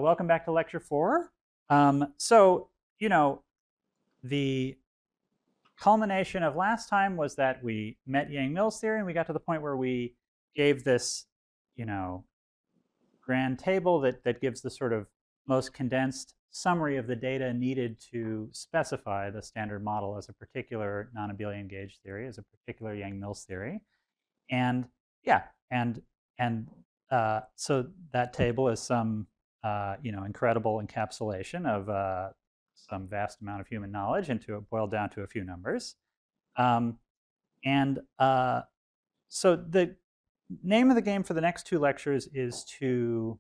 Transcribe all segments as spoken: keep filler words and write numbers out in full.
welcome back to lecture four. Um, so, you know, the culmination of last time was that we met Yang-Mills theory, and we got to the point where we gave this, you know, grand table that, that gives the sort of most condensed summary of the data needed to specify the standard model as a particular non-abelian gauge theory, as a particular Yang-Mills theory. And yeah, and and uh, so that table is some uh, you know incredible encapsulation of uh, some vast amount of human knowledge into boiled down to a few numbers. Um, and uh, so the name of the game for the next two lectures is to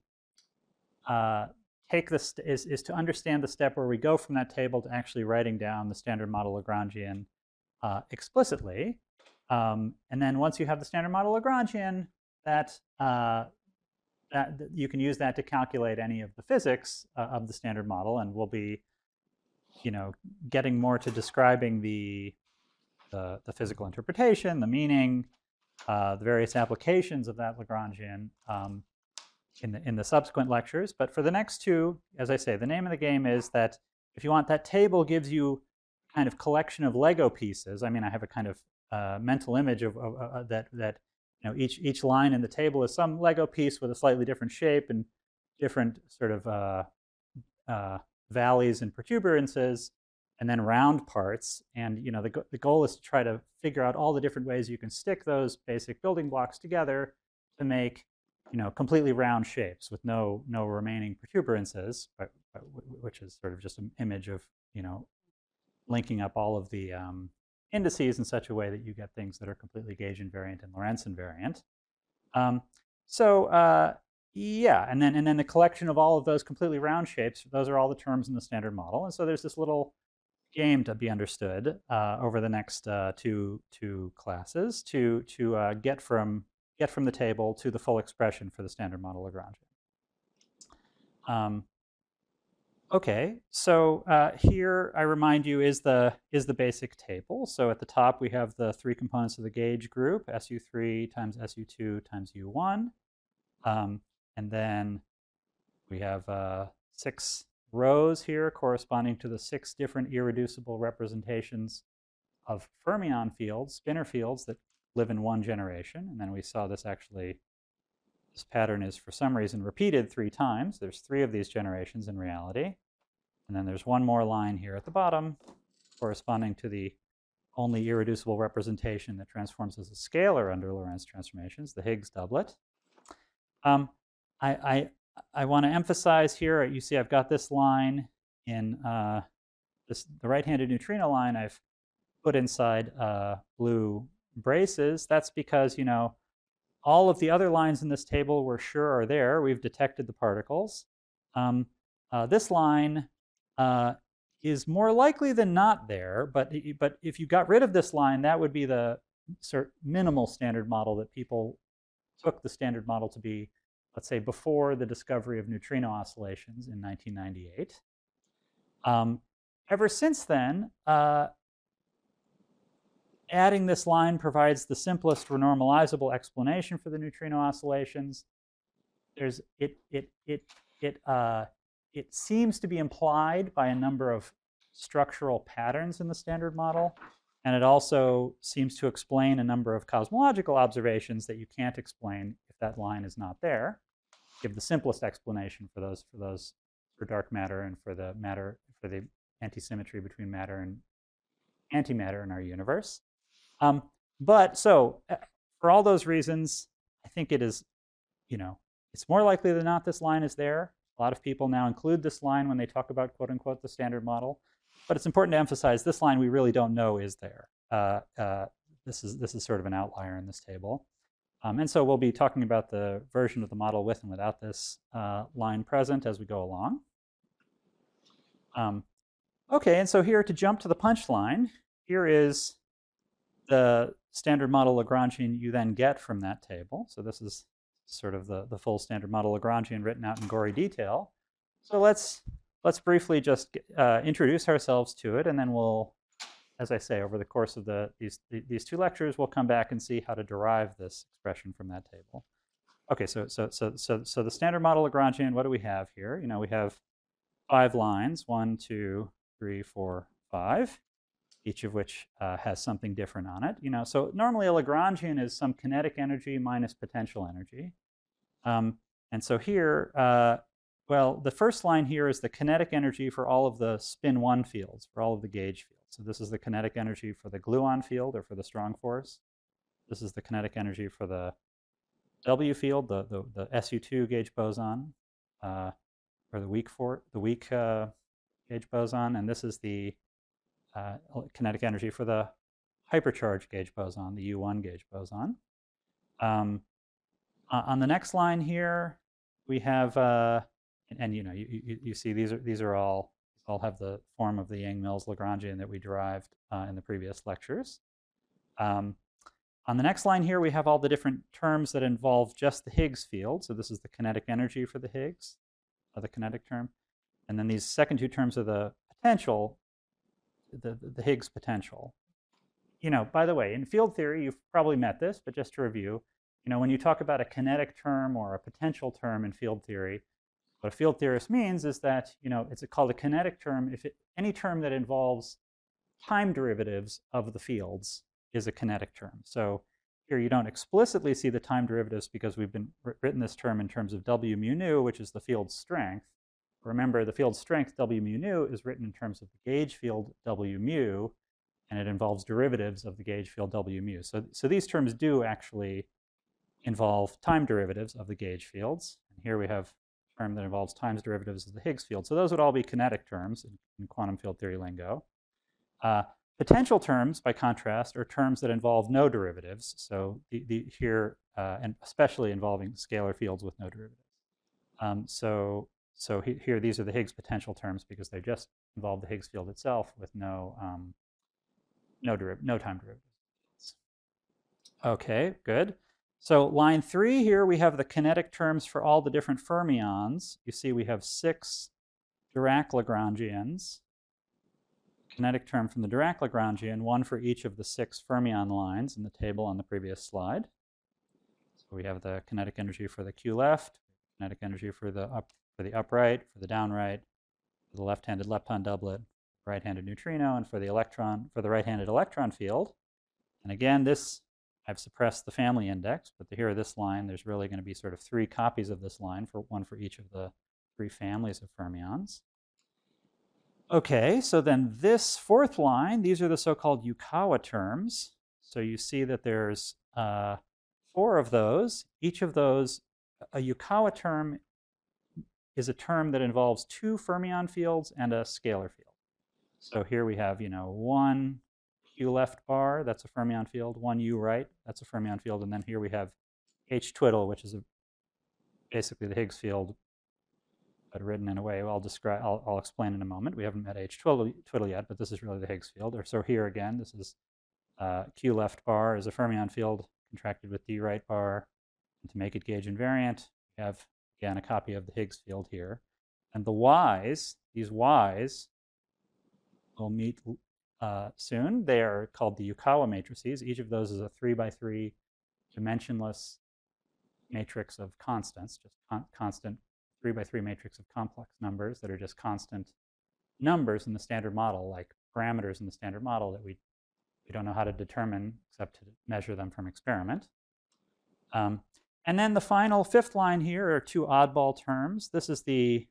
uh, take this is is to understand the step where we go from that table to actually writing down the standard model Lagrangian uh, explicitly. Um, and then once you have the standard model Lagrangian, that, uh, that you can use that to calculate any of the physics uh, of the standard model, and we'll be, you know, getting more to describing the the, the physical interpretation, the meaning, uh, the various applications of that Lagrangian um, in the in the subsequent lectures. But for the next two, as I say, the name of the game is that if you want, that table gives you kind of collection of Lego pieces. I mean, I have a kind of uh, mental image of, of uh, that that you know each each line in the table is some Lego piece with a slightly different shape and different sort of uh, uh, valleys and protuberances, and then round parts. And you know the the goal is to try to figure out all the different ways you can stick those basic building blocks together to make you know completely round shapes with no no remaining protuberances, but, but which is sort of just an image of you know linking up all of the um, indices in such a way that you get things that are completely gauge invariant and Lorentz invariant. Um, so uh, yeah, and then and then the collection of all of those completely round shapes, those are all the terms in the standard model. And so there's this little game to be understood uh, over the next uh, two two classes to to uh, get from get from the table to the full expression for the standard model Lagrangian. Um, Okay, so uh, here I remind you is the is the basic table. So at the top we have the three components of the gauge group: S U three times S U two times U one, um, and then we have uh, six rows here corresponding to the six different irreducible representations of fermion fields, spinor fields that live in one generation. And then we saw this actually. This pattern is for some reason repeated three times. There's three of these generations in reality. And then there's one more line here at the bottom corresponding to the only irreducible representation that transforms as a scalar under Lorentz transformations, the Higgs doublet. Um, I, I, I want to emphasize here, you see I've got this line in uh, this, the right-handed neutrino line I've put inside uh, blue braces. That's because, you know, all of the other lines in this table we're sure are there. We've detected the particles. Um, uh, this line uh, is more likely than not there, but, but if you got rid of this line, that would be the sort of minimal standard model that people took the standard model to be, let's say, before the discovery of neutrino oscillations in nineteen ninety-eight. Um, ever since then, uh, adding this line provides the simplest renormalizable explanation for the neutrino oscillations. There's it it it it uh, it seems to be implied by a number of structural patterns in the standard model, and it also seems to explain a number of cosmological observations that you can't explain if that line is not there. Give the simplest explanation for those for those for dark matter and for the matter for the antisymmetry between matter and antimatter in our universe. Um, but so uh, for all those reasons, I think it is, you know, it's more likely than not this line is there. A lot of people now include this line when they talk about quote unquote the standard model. But it's important to emphasize this line we really don't know is there. Uh, uh, this is this is sort of an outlier in this table. Um, and so we'll be talking about the version of the model with and without this uh, line present as we go along. Um, okay, and so here to jump to the punchline, here is the standard model Lagrangian you then get from that table. So this is sort of the, the full standard model Lagrangian written out in gory detail. So let's, let's briefly just uh, introduce ourselves to it, and then we'll, as I say, over the course of the, these, these two lectures, we'll come back and see how to derive this expression from that table. okay, so so so so so the standard model Lagrangian, what do we have here? You know, we have five lines, one, two, three, four, five, each of which uh, has something different on it. You know, so normally a Lagrangian is some kinetic energy minus potential energy. Um, and so here, uh, well, the first line here is the kinetic energy for all of the spin one fields, for all of the gauge fields. So this is the kinetic energy for the gluon field or for the strong force. This is the kinetic energy for the W field, the, the, the S U two gauge boson, uh, or the weak for the weak uh, gauge boson, and this is the uh, kinetic energy for the hypercharged gauge boson, the U one gauge boson. Um, uh, on the next line here, we have, uh, and, and you know, you, you, you see these are these are all all have the form of the Yang-Mills Lagrangian that we derived uh, in the previous lectures. Um, On the next line here, we have all the different terms that involve just the Higgs field. So this is the kinetic energy for the Higgs, or the kinetic term. And then these second two terms are the potential, the, the Higgs potential. You know, by the way, in field theory, you've probably met this, but just to review, you know, when you talk about a kinetic term or a potential term in field theory, what a field theorist means is that, you know, it's called a kinetic term if it, any term that involves time derivatives of the fields is a kinetic term. So here you don't explicitly see the time derivatives because we've been written this term in terms of W mu nu, which is the field's strength. Remember, the field strength W mu nu is written in terms of the gauge field W mu, and it involves derivatives of the gauge field W mu. So, so these terms do actually involve time derivatives of the gauge fields. And here we have a term that involves times derivatives of the Higgs field. So those would all be kinetic terms in, in quantum field theory lingo. Uh, potential terms, by contrast, are terms that involve no derivatives. So the, the, here, uh, and especially involving scalar fields with no derivatives. Um, so so he, here, these are the Higgs potential terms because they just involve the Higgs field itself with no um, no, deriv no time derivatives. Okay, good. So line three here, we have the kinetic terms for all the different fermions. You see we have six Dirac Lagrangians. Kinetic term from the Dirac Lagrangian, one for each of the six fermion lines in the table on the previous slide. So we have the kinetic energy for the Q left, kinetic energy for the up for the upright, for the downright, for the left-handed lepton doublet, right-handed neutrino, and for the electron for the right-handed electron field. And again, this I've suppressed the family index, but here this line, there's really going to be sort of three copies of this line, for one for each of the three families of fermions. Okay, so then this fourth line, these are the so-called Yukawa terms. So you see that there's uh, four of those. Each of those, a Yukawa term is a term that involves two fermion fields and a scalar field. So here we have, you know, one Q left bar, that's a fermion field, one U right, that's a fermion field, and then here we have H twiddle, which is a, basically the Higgs field, but written in a way I'll describe. I'll, I'll explain in a moment. We haven't met H twiddle, twiddle yet, but this is really the Higgs field. Or so here again, this is uh, Q left bar is a fermion field contracted with D right bar, and to make it gauge invariant, we have again a copy of the Higgs field here, and the Y's, these Y's, will meet uh, soon. They are called the Yukawa matrices. Each of those is a three by three dimensionless matrix of constants, just con constant three by three matrix of complex numbers that are just constant numbers in the standard model, like parameters in the standard model that we, we don't know how to determine except to measure them from experiment. Um, and then the final fifth line here are two oddball terms. This is the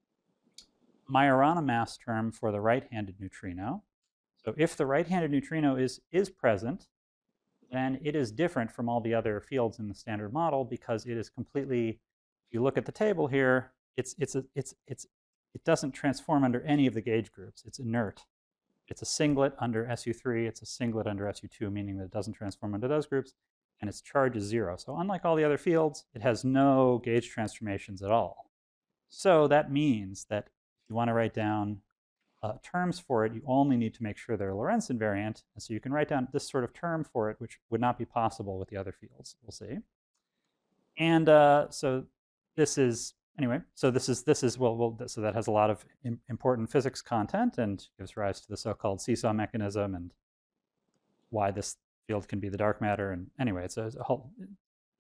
Majorana mass term for the right-handed neutrino. So if the right-handed neutrino is, is present, then it is different from all the other fields in the standard model because it is completely, if you look at the table here, it's, it's, a, it's, it's, it doesn't transform under any of the gauge groups. It's inert. It's a singlet under S U three. It's a singlet under S U two, meaning that it doesn't transform under those groups, and its charge is zero. So unlike all the other fields, it has no gauge transformations at all. So that means that if you want to write down uh, terms for it, you only need to make sure they're Lorentz invariant. And so you can write down this sort of term for it, which would not be possible with the other fields. We'll see. And uh, so this is, anyway, so this is, this is well, well, so that has a lot of im important physics content and gives rise to the so-called seesaw mechanism and why this field can be the dark matter. And anyway, it's a, a whole,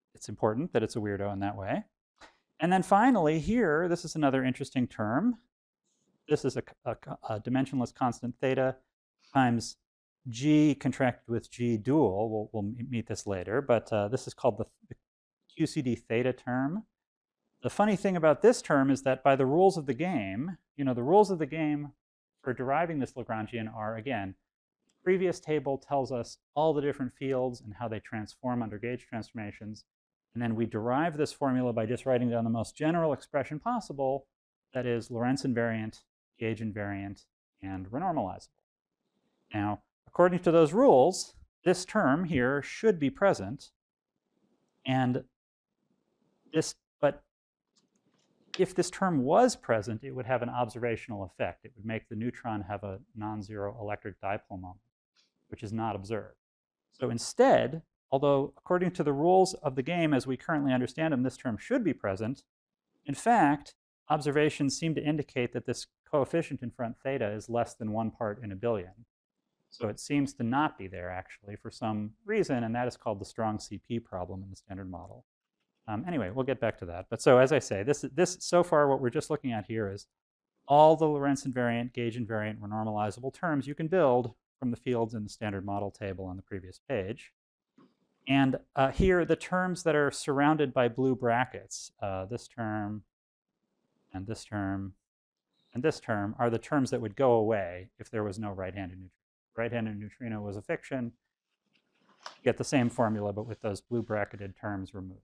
it's important that it's a weirdo in that way. And then finally here, this is another interesting term. This is a, a, a dimensionless constant theta times G contracted with G dual. We'll, we'll meet this later, but uh, this is called the, the Q C D theta term. The funny thing about this term is that by the rules of the game, you know, the rules of the game for deriving this Lagrangian are, again, previous table tells us all the different fields and how they transform under gauge transformations. And then we derive this formula by just writing down the most general expression possible, that is Lorentz invariant, gauge invariant, and renormalizable. Now, according to those rules, this term here should be present. And this, but if this term was present, it would have an observational effect. It would make the neutron have a non-zero electric dipole moment, which is not observed. So instead, although according to the rules of the game as we currently understand them, this term should be present, in fact, observations seem to indicate that this coefficient in front theta is less than one part in a billion. So it seems to not be there, actually, for some reason, and that is called the strong C P problem in the standard model. Um, anyway, we'll get back to that. But so as I say, this, this so far what we're just looking at here is all the Lorentz invariant, gauge invariant, renormalizable terms you can build from the fields in the standard model table on the previous page. And uh, here, the terms that are surrounded by blue brackets, uh, this term and this term and this term, are the terms that would go away if there was no right-handed neutrino. Right-handed neutrino was a fiction. You get the same formula, but with those blue bracketed terms removed.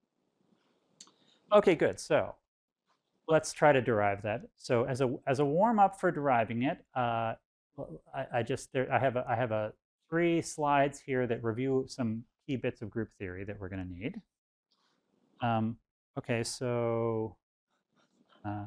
OK, good. So let's try to derive that. So as a as a warm-up for deriving it, uh, I, I just there, I have a, I have a three slides here that review some key bits of group theory that we're going to need. Um, OK, so uh,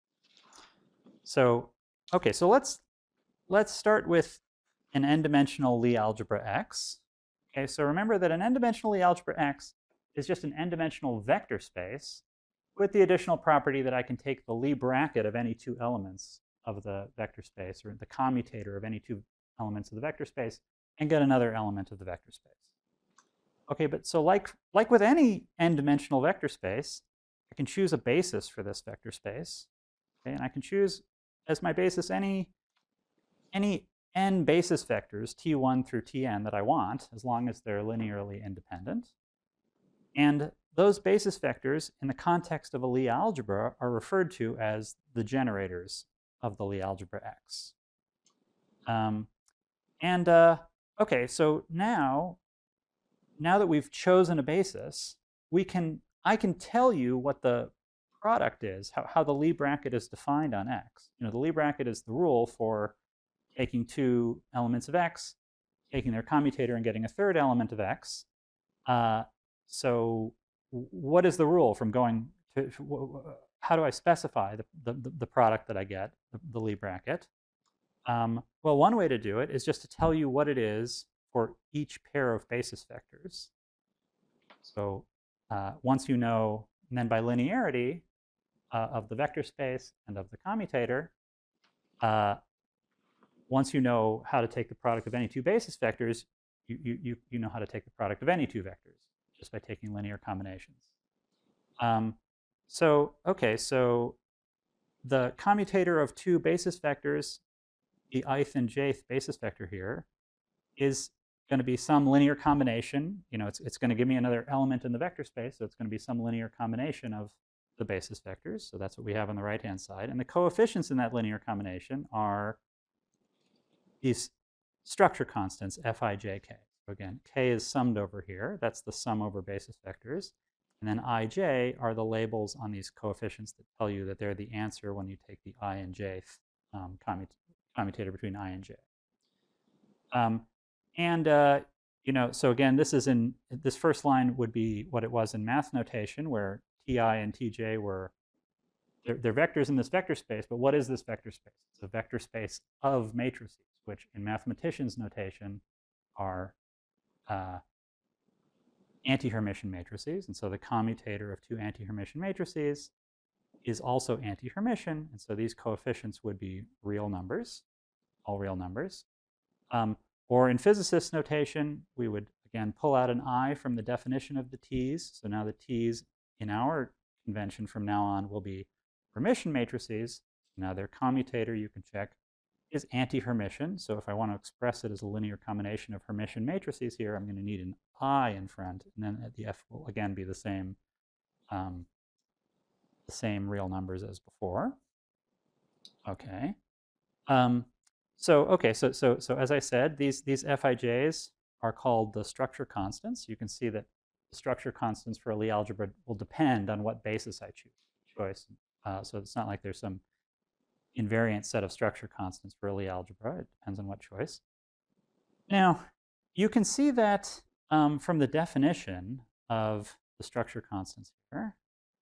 so OK, so let's let's start with an n-dimensional Lie algebra X. OK, so remember that an n-dimensional Lie algebra X is just an n-dimensional vector space with the additional property that I can take the Lie bracket of any two elements of the vector space, or the commutator of any two elements of the vector space, and get another element of the vector space. OK, but so like, like with any n-dimensional vector space, I can choose a basis for this vector space. Okay, and I can choose as my basis any, any n basis vectors, T one through Tn, that I want, as long as they're linearly independent. And those basis vectors, in the context of a Lie algebra, are referred to as the generators of the Lie algebra X. Um, and uh, OK, so now, now that we've chosen a basis, we can, I can tell you what the product is, how, how the Lie bracket is defined on X. You know, the Lie bracket is the rule for taking two elements of X, taking their commutator and getting a third element of X. Uh, so what is the rule from going to, how do I specify the, the, the product that I get, the, the Lie bracket? Um, well, one way to do it is just to tell you what it is for each pair of basis vectors. So uh, once you know, and then by linearity uh, of the vector space and of the commutator, uh, once you know how to take the product of any two basis vectors, you, you, you know how to take the product of any two vectors just by taking linear combinations. Um, so, OK, so the commutator of two basis vectors, the ith and jth basis vector here, is going to be some linear combination. You know, it's, it's going to give me another element in the vector space, so it's going to be some linear combination of the basis vectors. So that's what we have on the right-hand side. And the coefficients in that linear combination are these structure constants, Fi, J, K. So again, K is summed over here. That's the sum over basis vectors. And then I, J are the labels on these coefficients that tell you that they're the answer when you take the I and J um, commut commutator between I and J. Um, and, uh, you know, so again, this is in, this first line would be what it was in math notation, where Ti and Tj were, they're, they're vectors in this vector space. But what is this vector space? It's a vector space of matrices, which in mathematicians' notation are uh, anti-Hermitian matrices. And so the commutator of two anti-Hermitian matrices is also anti-Hermitian. And so these coefficients would be real numbers, all real numbers. Um, or in physicists' notation, we would, again, pull out an I from the definition of the T's. So now the T's in our convention from now on will be Hermitian matrices. Now their commutator, you can check, is anti-Hermitian. So if I want to express it as a linear combination of Hermitian matrices here, I'm going to need an I in front, and then the F will again be the same, um, the same real numbers as before. Okay. Um, so okay, so so so as I said, these these Fij's are called the structure constants. You can see that the structure constants for a Lie algebra will depend on what basis I choose. Choice. Uh, so it's not like there's some invariant set of structure constants for a Lie algebra. It depends on what choice. Now, you can see that um, from the definition of the structure constants here,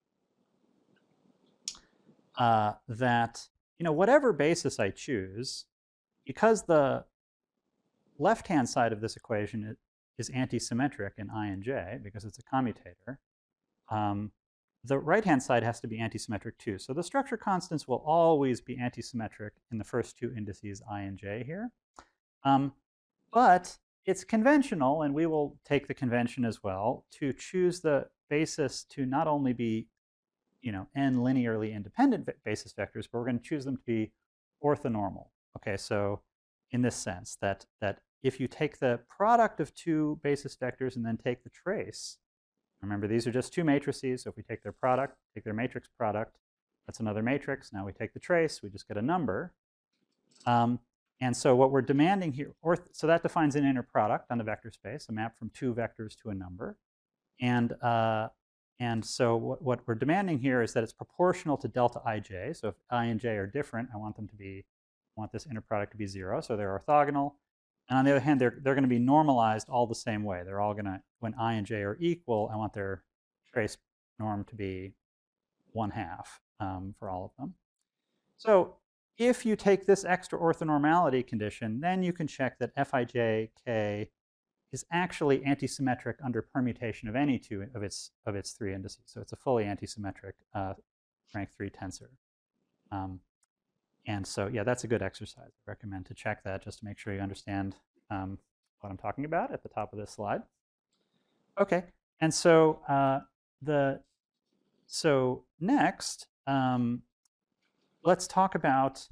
uh, that you know whatever basis I choose, because the left-hand side of this equation is anti-symmetric in I and j, because it's a commutator, um, the right-hand side has to be anti-symmetric too. So the structure constants will always be anti-symmetric in the first two indices I and j here. Um, but it's conventional, and we will take the convention as well, to choose the basis to not only be you know, n linearly independent basis vectors, but we're going to choose them to be orthonormal. Okay, so in this sense, that, that if you take the product of two basis vectors and then take the trace, remember these are just two matrices, so if we take their product, take their matrix product, that's another matrix. Now we take the trace, we just get a number. Um, and so what we're demanding here, orth so that defines an inner product on the vector space, a map from two vectors to a number. And uh, And so what, what we're demanding here is that it's proportional to delta ij. So if I and j are different, I want them to be, I want this inner product to be zero. So they're orthogonal. And on the other hand, they're, they're going to be normalized all the same way. They're all going to, when I and j are equal, I want their trace norm to be one half um, for all of them. So if you take this extra orthonormality condition, then you can check that Fij k is actually anti-symmetric under permutation of any two of its of its three indices. So it's a fully anti-symmetric uh, rank three tensor. Um, and so yeah, that's a good exercise. I recommend to check that just to make sure you understand um, what I'm talking about at the top of this slide. Okay, and so uh, the so next, um, let's talk about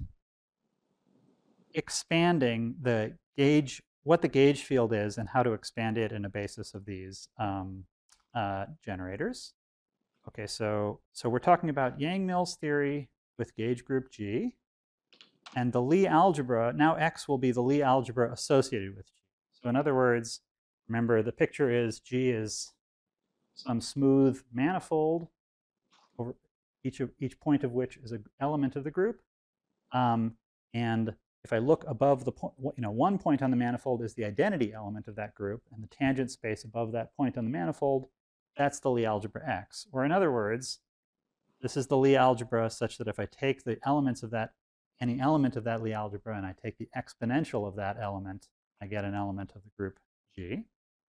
expanding the gauge, what the gauge field is and how to expand it in a basis of these um, uh, generators. Okay, so, so we're talking about Yang-Mills theory with gauge group G. And the Lie algebra, now X will be the Lie algebra associated with G. So in other words, remember the picture is G is some smooth manifold, over each, of, each point of which is an element of the group. Um, and if I look above the point, you know, one point on the manifold is the identity element of that group, and the tangent space above that point on the manifold, that's the Lie algebra X. Or in other words, this is the Lie algebra such that if I take the elements of that, any element of that Lie algebra, and I take the exponential of that element, I get an element of the group G.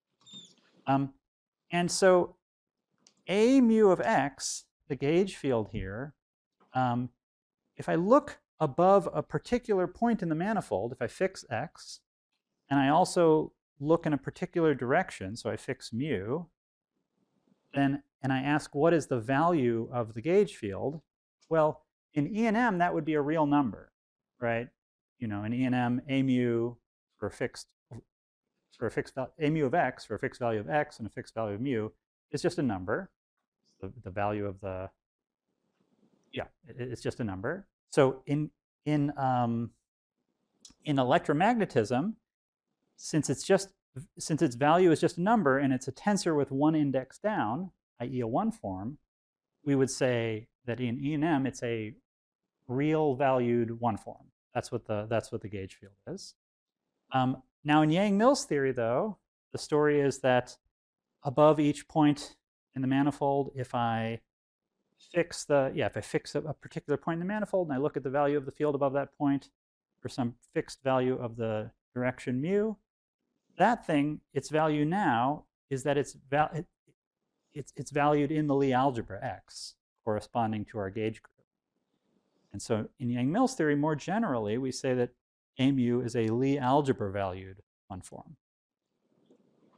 Um, and so A mu of X, the gauge field here, um, if I look above a particular point in the manifold, if I fix X, and I also look in a particular direction, so I fix mu, then, and I ask what is the value of the gauge field, well, in E and M, that would be a real number, right? You know, in E and M, A mu for a fixed, for a fixed, A mu of X for a fixed value of X and a fixed value of mu is just a number. The, the value of the, yeah, it, it's just a number. So in in um, in electromagnetism, since it's just since its value is just a number and it's a tensor with one index down, that is a one form, we would say that in E and M it's a real valued one form. That's what the that's what the gauge field is. Um, now in Yang-Mills theory, though, the story is that above each point in the manifold, if I fix the, yeah, if I fix a, a particular point in the manifold and I look at the value of the field above that point for some fixed value of the direction mu, that thing, its value now is that it's, val it, it's, it's valued in the Lie algebra X, corresponding to our gauge group. And so in Yang-Mills theory, more generally, we say that A mu is a Lie algebra valued one form.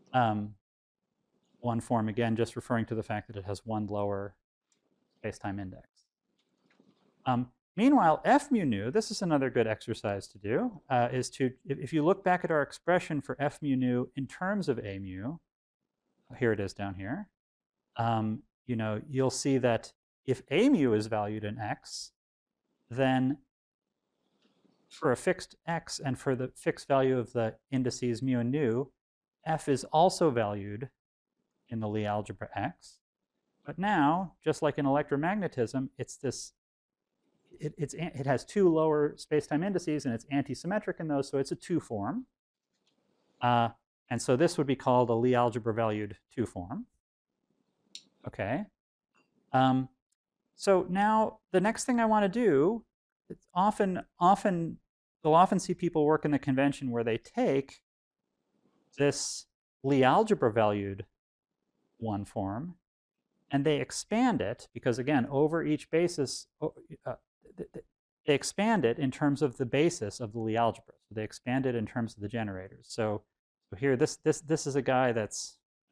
Um, one form, again, just referring to the fact that it has one lower space-time index. Um, meanwhile, f mu nu, this is another good exercise to do, uh, is to, if, if you look back at our expression for f mu nu in terms of a mu, here it is down here, um, you know, you'll see that if a mu is valued in x, then for a fixed x and for the fixed value of the indices mu and nu, f is also valued in the Lie algebra x. But now, just like in electromagnetism, it's this, it, it's, it has two lower space-time indices, and it's anti-symmetric in those, so it's a two form. Uh, and so this would be called a Lie algebra valued two form. Okay. Um, so now the next thing I want to do, it's often, often, you'll often see people work in the convention where they take this Lie algebra valued one form and they expand it, because again, over each basis, uh, they expand it in terms of the basis of the Lie algebra. So they expand it in terms of the generators. So, so here, this this this is a guy that's uh,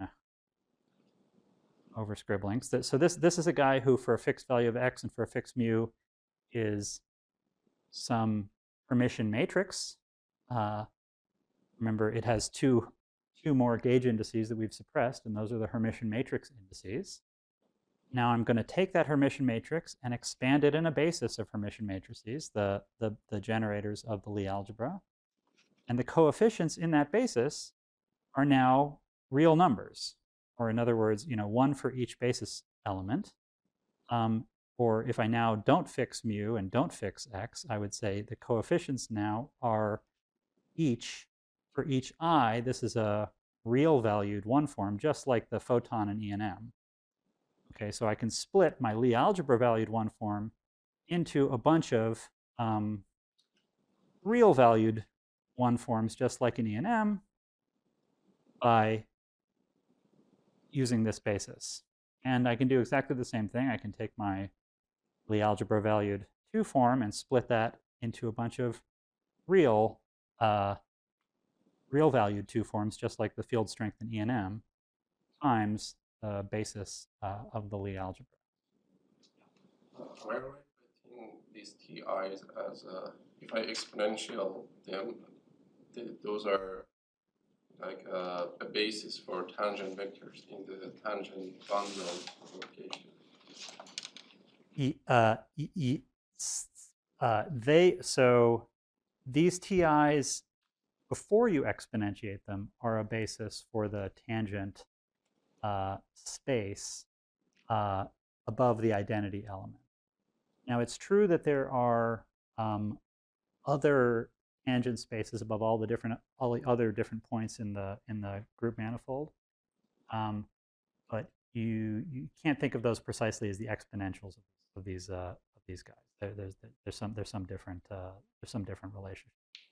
over scribbling. So, so this this is a guy who, for a fixed value of x and for a fixed mu, is some Hermitian matrix. Uh, remember, it has two two more gauge indices that we've suppressed, and those are the Hermitian matrix indices. Now I'm going to take that Hermitian matrix and expand it in a basis of Hermitian matrices, the, the, the generators of the Lie algebra. And the coefficients in that basis are now real numbers. Or in other words, you know, one for each basis element. Um, or if I now don't fix mu and don't fix x, I would say the coefficients now are each, for each I, this is a real valued one form, just like the photon in E and M. Okay, so I can split my Lie algebra valued one form into a bunch of um, real valued one forms, just like in E and M, by using this basis. And I can do exactly the same thing. I can take my Lie algebra valued two form and split that into a bunch of real, uh, real valued two forms, just like the field strength in E and M, times the basis uh, of the Lie algebra. Uh, am I right by taking these T I's as uh, if I exponential them, th those are like uh, a basis for tangent vectors in the tangent bundle location? E, uh, e, e, uh, they so these T I's, before you exponentiate them, are a basis for the tangent uh, space uh, above the identity element. Now, it's true that there are um, other tangent spaces above all the different, all the other different points in the in the group manifold, um, but you you can't think of those precisely as the exponentials of, of these uh, of these guys. There, there's there's some there's some different uh, there's some different relationship.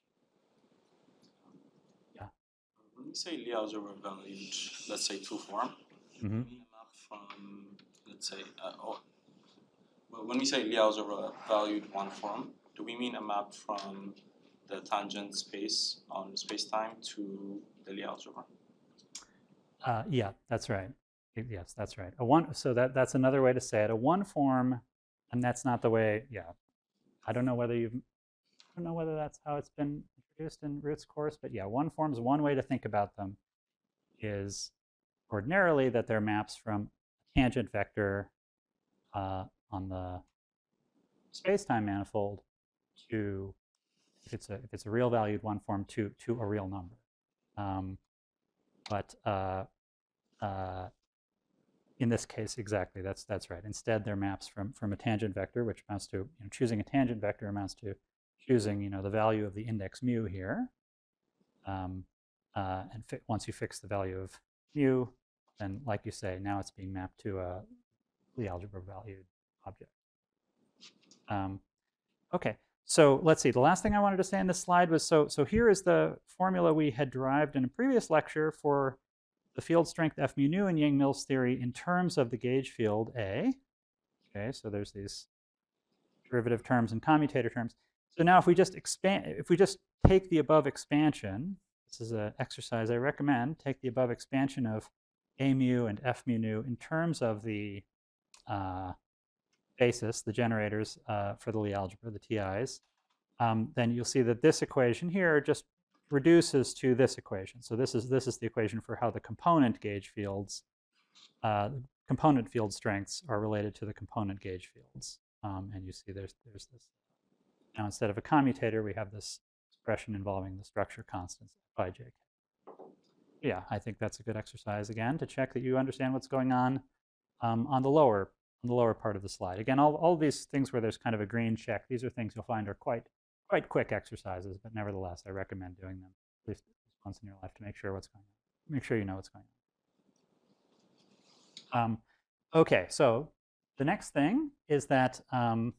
Yeah. When we say Lie algebra valued, let's say two form, Mm-hmm. we map from, let's say, uh, oh, well, when we say Lie algebra valued one form, do we mean a map from the tangent space on space-time to the Lie algebra? Uh, yeah, that's right. Yes, that's right. A one. So that that's another way to say it. A one form, and that's not the way. Yeah, I don't know whether you've. I don't know whether that's how it's been introduced in Root's course, but yeah, one forms. One way to think about them is ordinarily that they're maps from a tangent vector uh, on the space-time manifold to, if it's a if it's a real valued one form, to to a real number. Um, but uh, uh, in this case, exactly, that's that's right. Instead, they're maps from from a tangent vector, which amounts to, you know, choosing a tangent vector amounts to choosing, you know, the value of the index mu here. Um, uh, and fi once you fix the value of mu, then, like you say, now it's being mapped to a Lie algebra valued object. Um, okay, so let's see. The last thing I wanted to say in this slide was, so so here is the formula we had derived in a previous lecture for the field strength F mu nu in Yang-Mills theory in terms of the gauge field A. Okay, so there's these derivative terms and commutator terms. So now if we just expand, if we just take the above expansion, this is an exercise I recommend. Take the above expansion of A mu and F mu nu in terms of the uh, basis, the generators uh, for the Lie algebra, the T Is. Um, then you'll see that this equation here just reduces to this equation. So this is this is the equation for how the component gauge fields, uh, component field strengths are related to the component gauge fields. Um, and you see there's there's this. Now instead of a commutator, we have this expression involving the structure constants by J K. Yeah, I think that's a good exercise again to check that you understand what's going on um, on the lower on the lower part of the slide. Again, all all these things where there's kind of a green check, these are things you'll find are quite quite quick exercises, but nevertheless, I recommend doing them at least once in your life to make sure what's going on. Make sure you know what's going on. Um, okay, so the next thing is that, um,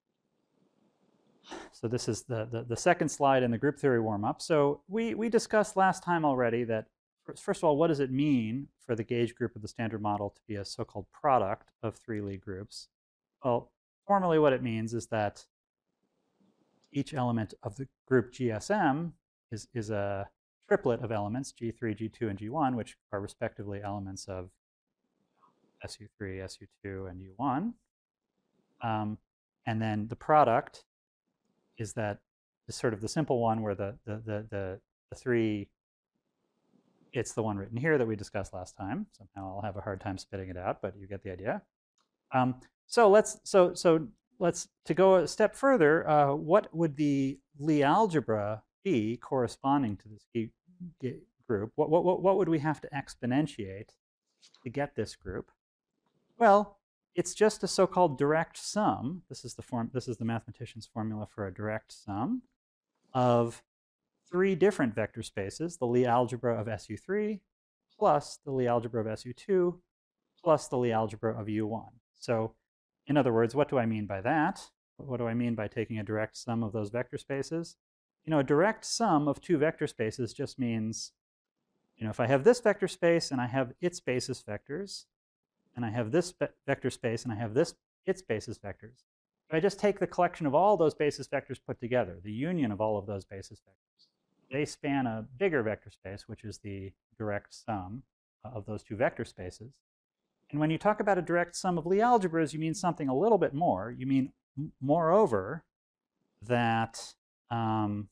so this is the, the, the second slide in the group theory warm-up. So we, we discussed last time already that, first of all, what does it mean for the gauge group of the standard model to be a so-called product of three Lie groups? Well, formally what it means is that each element of the group G S M is, is a triplet of elements, G three, G two, and G one, which are respectively elements of S U three, S U two, and U one. Um, and then the product is that is sort of the simple one where the, the, the, the, the three, it's the one written here that we discussed last time. Somehow I'll have a hard time spitting it out, but you get the idea. Um, so let's, so, so let's, to go a step further, uh, what would the Lie algebra be corresponding to this group? What, what, what would we have to exponentiate to get this group? Well, it's just a so-called direct sum. This is the form, this is the mathematician's formula for a direct sum of three different vector spaces, the Lie algebra of S U three plus the Lie algebra of S U two plus the Lie algebra of U one. So in other words, what do I mean by that? What do I mean by taking a direct sum of those vector spaces? You know, a direct sum of two vector spaces just means, you know, if I have this vector space and I have its basis vectors, and I have this vector space and I have this its basis vectors, if I just take the collection of all those basis vectors put together, the union of all of those basis vectors, they span a bigger vector space, which is the direct sum of those two vector spaces. And when you talk about a direct sum of Lie algebras, you mean something a little bit more. You mean, moreover, that, um,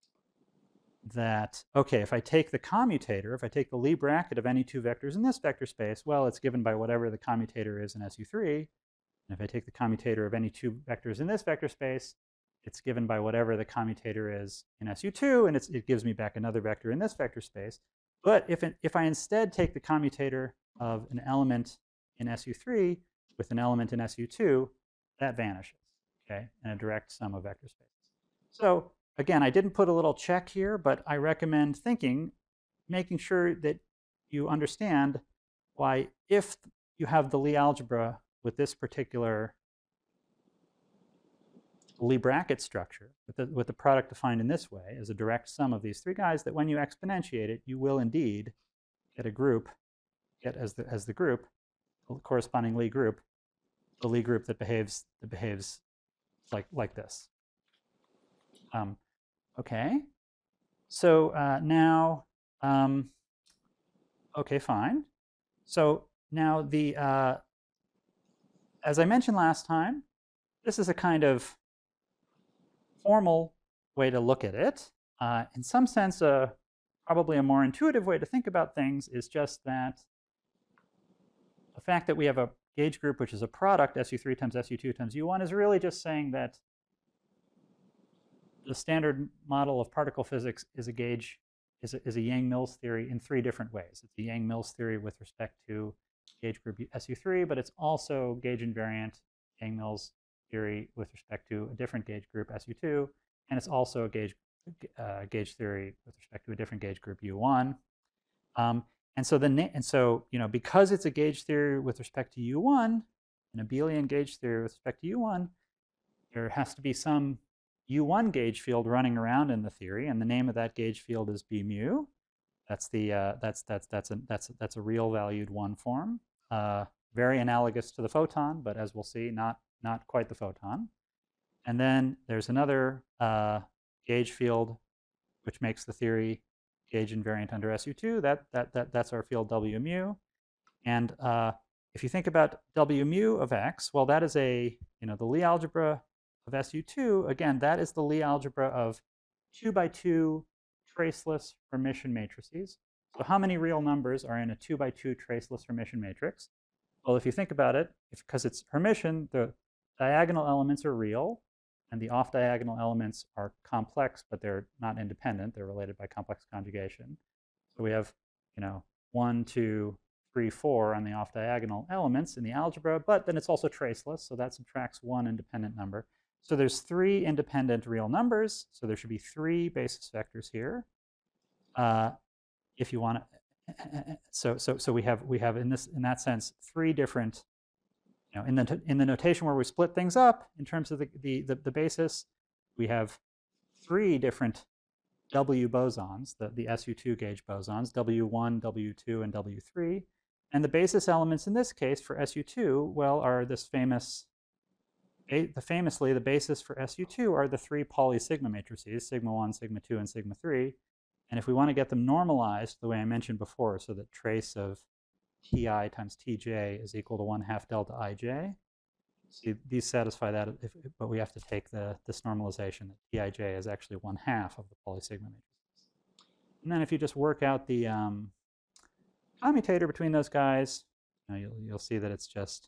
that, okay, if I take the commutator, if I take the Lie bracket of any two vectors in this vector space, well, it's given by whatever the commutator is in S U three. And if I take the commutator of any two vectors in this vector space, it's given by whatever the commutator is in S U two, and it's, it gives me back another vector in this vector space. But if, it, if I instead take the commutator of an element in S U three with an element in S U two, that vanishes, okay, in a direct sum of vector spaces. So again, I didn't put a little check here, but I recommend thinking, making sure that you understand why if you have the Lie algebra with this particular Lie bracket structure, with the, with the product defined in this way as a direct sum of these three guys, that when you exponentiate it, you will indeed get a group, get as the, as the group, the corresponding Lie group, the Lie group that behaves, that behaves like, like this. Um, okay, so uh, now, um, okay, fine. So now the, uh, as I mentioned last time, this is a kind of formal way to look at it. Uh, in some sense, uh, probably a more intuitive way to think about things is just that the fact that we have a gauge group which is a product, S U three times S U two times U one, is really just saying that the standard model of particle physics is a gauge, is a, is a Yang-Mills theory in three different ways. It's a Yang-Mills theory with respect to gauge group S U three, but it's also gauge invariant Yang-Mills theory with respect to a different gauge group S U two, and it's also a gauge, uh, gauge theory with respect to a different gauge group U one. Um, and so the and so you know because it's a gauge theory with respect to U one, an abelian gauge theory with respect to U one, there has to be some U one gauge field running around in the theory, and the name of that gauge field is B mu. That's the uh, that's that's that's a that's that's a real valued one form, uh, very analogous to the photon, but as we'll see, not not quite the photon. And then there's another uh, gauge field which makes the theory gauge invariant under S U two. That, that, that, that's our field W mu. And uh, if you think about W mu of x, well, that is a, you know, the Lie algebra of S U two, again, that is the Lie algebra of two by two traceless Hermitian matrices. So how many real numbers are in a two by two traceless Hermitian matrix? Well, if you think about it, because it's Hermitian, the diagonal elements are real, and the off-diagonal elements are complex, but they're not independent. They're related by complex conjugation. So we have, you know, one, two, three, four on the off-diagonal elements in the algebra, but then it's also traceless, so that subtracts one independent number. So there's three independent real numbers, so there should be three basis vectors here. Uh, if you want to, so so so we have we have in this in that sense three different, you know, in the in the notation where we split things up in terms of the the the, the basis, we have three different W bosons, the the S U two gauge bosons, W one, W two, and W three, and the basis elements in this case for S U two, well, are this famous. The famously, the basis for S U two are the three Pauli sigma matrices, sigma one, sigma two, and sigma three. And if we want to get them normalized the way I mentioned before, so that trace of Ti times Tj is equal to one half delta Ij, see, these satisfy that, if, but we have to take the, this normalization that Tij is actually one half of the Pauli sigma matrices. And then if you just work out the um, commutator between those guys, you know, you'll, you'll see that it's just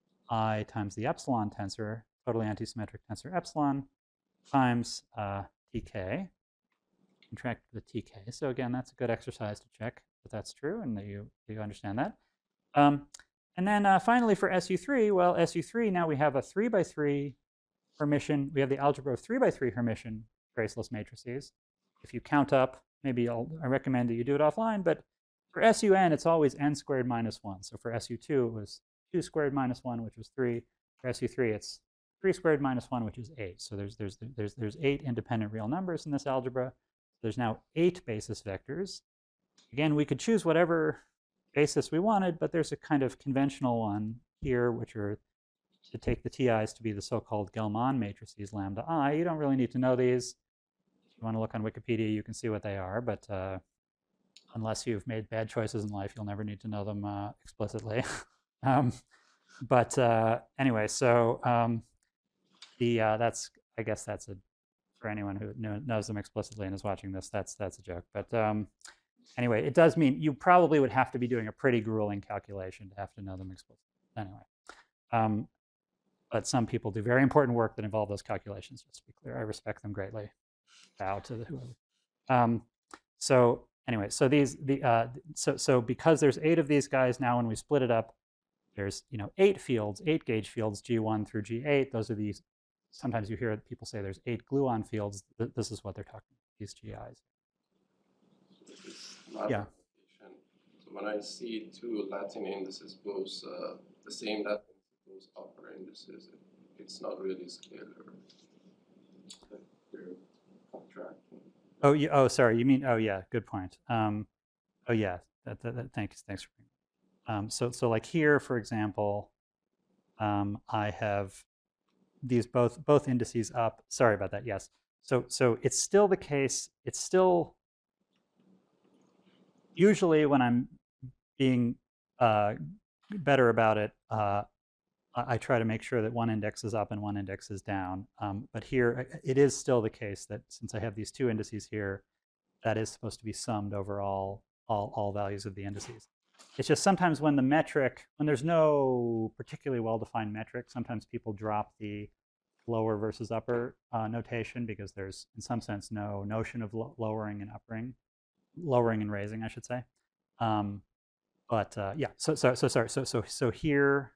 I times the epsilon tensor, totally antisymmetric tensor epsilon, times uh, Tk, contract the Tk. So again, that's a good exercise to check that that's true and that you, you understand that. Um, and then uh, finally for S U three, well, S U three, now we have a three by three Hermitian, we have the algebra of three by three Hermitian traceless matrices. If you count up, maybe I'll, I recommend that you do it offline, but for S U n, it's always n squared minus one. So for S U two, it was two squared minus one, which was three. For S U three, it's three squared minus one, which is eight. So there's, there's, there's, there's eight independent real numbers in this algebra. There's now eight basis vectors. Again, we could choose whatever basis we wanted, but there's a kind of conventional one here, which are to take the T Is to be the so-called Gelman matrices, lambda I. You don't really need to know these. If you want to look on Wikipedia, you can see what they are, but uh, unless you've made bad choices in life, you'll never need to know them uh, explicitly. um, but uh, anyway, so um, the uh, that's I guess that's a for anyone who knows them explicitly and is watching this, that's that's a joke. But um, anyway, it does mean you probably would have to be doing a pretty grueling calculation to have to know them explicitly. Anyway, um, but some people do very important work that involve those calculations. Just to be clear, I respect them greatly. Bow to the whoever. Um, so anyway, so these the uh, so so because there's eight of these guys now, when we split it up, there's you know eight fields, eight gauge fields, G one through G eight. Those are these. Sometimes you hear people say there's eight gluon fields. This is what they're talking about, these G Is. Yeah. So when I see two Latin indices, both uh, the same Latin, both upper indices, it, it's not really scalar. They're contracting. Oh, you, oh, sorry. You mean? Oh, yeah. Good point. Um, oh, yeah. That, that, that, thanks. Thanks for bringing that. Um, so, so like here, for example, um, I have these both both indices up. Sorry about that. Yes. So so it's still the case. It's still usually when I'm being uh, better about it, uh, I, I try to make sure that one index is up and one index is down. Um, but here it is still the case that since I have these two indices here, that is supposed to be summed over all all all values of the indices. It's just sometimes when the metric, when there's no particularly well-defined metric, sometimes people drop the lower versus upper uh, notation because there's, in some sense, no notion of lo lowering and uppering, lowering and raising, I should say. Um, but uh, yeah, so so so sorry, so so so here,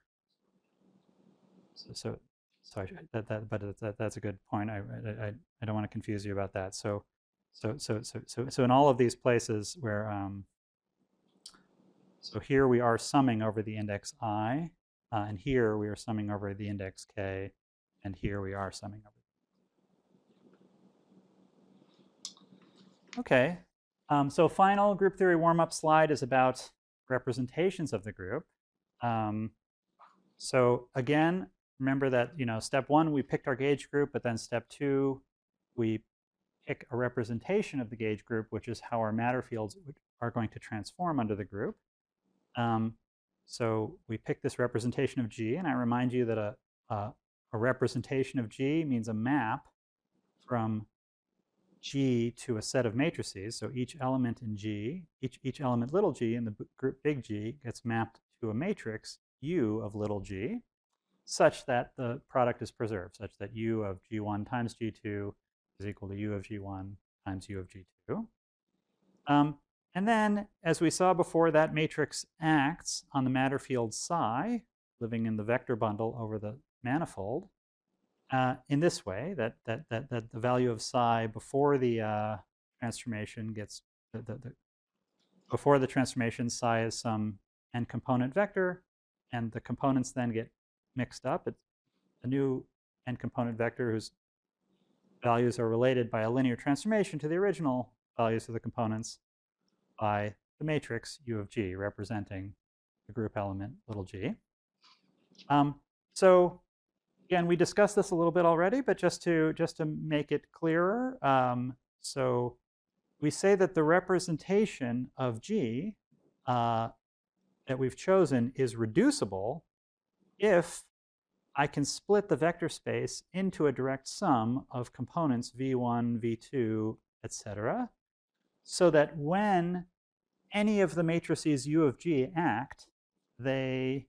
so so sorry, that that but that, that's a good point. I I I don't want to confuse you about that. So so so so so so in all of these places where um, so here we are summing over the index I, uh, and here we are summing over the index K, and here we are summing over. Okay, um, so final group theory warm-up slide is about representations of the group. Um, so again, remember that you know step one we picked our gauge group, but then step two we pick a representation of the gauge group, which is how our matter fields are going to transform under the group. Um, so we pick this representation of G, and I remind you that a, a, a representation of G means a map from G to a set of matrices. So each element in G, each, each element little g in the group big G gets mapped to a matrix U of little g, such that the product is preserved, such that U of G one times G two is equal to U of G one times U of G two. Um, and then, as we saw before, that matrix acts on the matter field psi, living in the vector bundle over the manifold, uh, in this way, that, that, that, that the value of psi before the uh, transformation gets, the, the, the, before the transformation, psi is some n component vector, and the components then get mixed up. It's a new n component vector whose values are related by a linear transformation to the original values of the components by the matrix U of G, representing the group element little g. Um, so again, we discussed this a little bit already, but just to just to make it clearer, um, so we say that the representation of G uh, that we've chosen is reducible if I can split the vector space into a direct sum of components v one, v two, et cetera, so that when any of the matrices U of G act, they,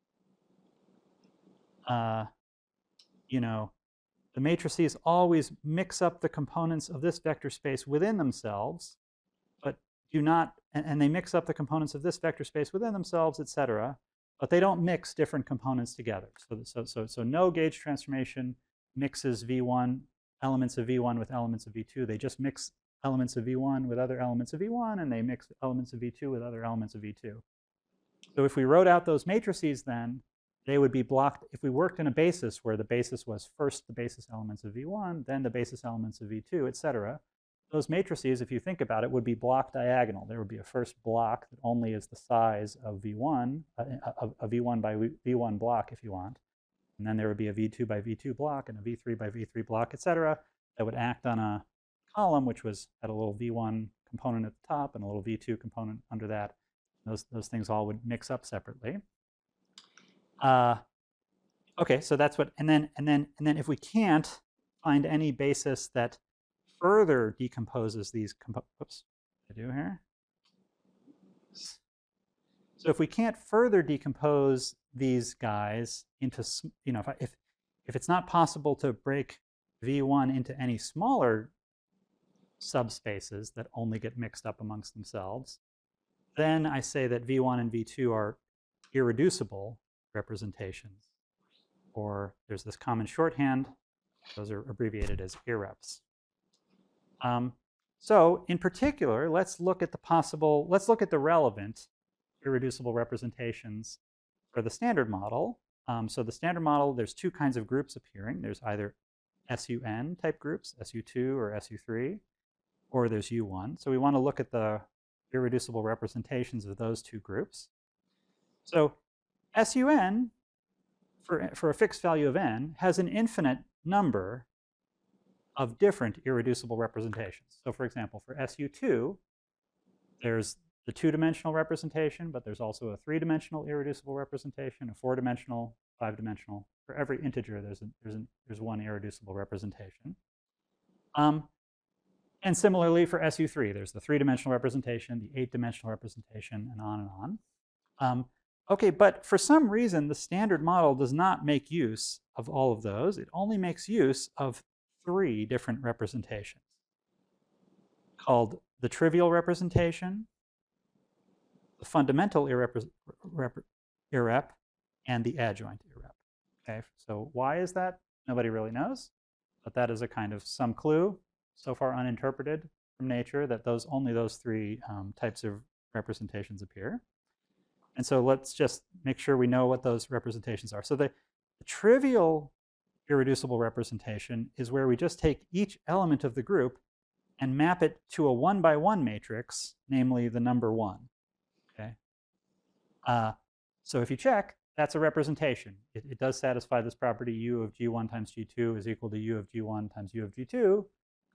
uh, you know, the matrices always mix up the components of this vector space within themselves, but do not, and, and they mix up the components of this vector space within themselves, et cetera, but they don't mix different components together. So, so, so, so no gauge transformation mixes v one, elements of v one with elements of v two. They just mix elements of v one with other elements of v one, and they mix elements of v two with other elements of v two. So if we wrote out those matrices, then they would be blocked. If we worked in a basis where the basis was first the basis elements of v one, then the basis elements of v two, et cetera, those matrices, if you think about it, would be block diagonal. There would be a first block that only is the size of v one, uh, a, a v one by v one block, if you want. And then there would be a v two by v two block and a v three by v three block, et cetera, that would act on a column which was had a little v one component at the top and a little v two component under that. Those, those things all would mix up separately. Uh, okay, so that's what, and then, and then, and then if we can't find any basis that further decomposes these components, oops, I do here. So if we can't further decompose these guys into, you know, if, I, if, if it's not possible to break v one into any smaller subspaces that only get mixed up amongst themselves, then I say that v one and v two are irreducible representations. Or there's this common shorthand. Those are abbreviated as irreps. Um, so in particular, let's look at the possible, let's look at the relevant irreducible representations for the standard model. Um, so the standard model, there's two kinds of groups appearing. There's either S U N type groups, S U two or S U three, or there's U one. So we want to look at the irreducible representations of those two groups. So S U N, for, for a fixed value of n, has an infinite number of different irreducible representations. So for example, for S U two, there's the two-dimensional representation, but there's also a three-dimensional irreducible representation, a four-dimensional, five-dimensional. For every integer, there's, a, there's, a, there's one irreducible representation. Um, and similarly for S U three, there's the three-dimensional representation, the eight-dimensional representation, and on and on. Um, okay, but for some reason, the standard model does not make use of all of those. It only makes use of three different representations called the trivial representation, the fundamental irrep, irrep, and the adjoint irrep. Okay, so why is that? Nobody really knows, but that is a kind of some clue, so far uninterpreted from nature, that those only those three um, types of representations appear. And so let's just make sure we know what those representations are. So the, the trivial irreducible representation is where we just take each element of the group and map it to a one by one matrix, namely the number one. Okay. Uh, so if you check, that's a representation. It, it does satisfy this property U of G one times G two is equal to U of G one times U of G two.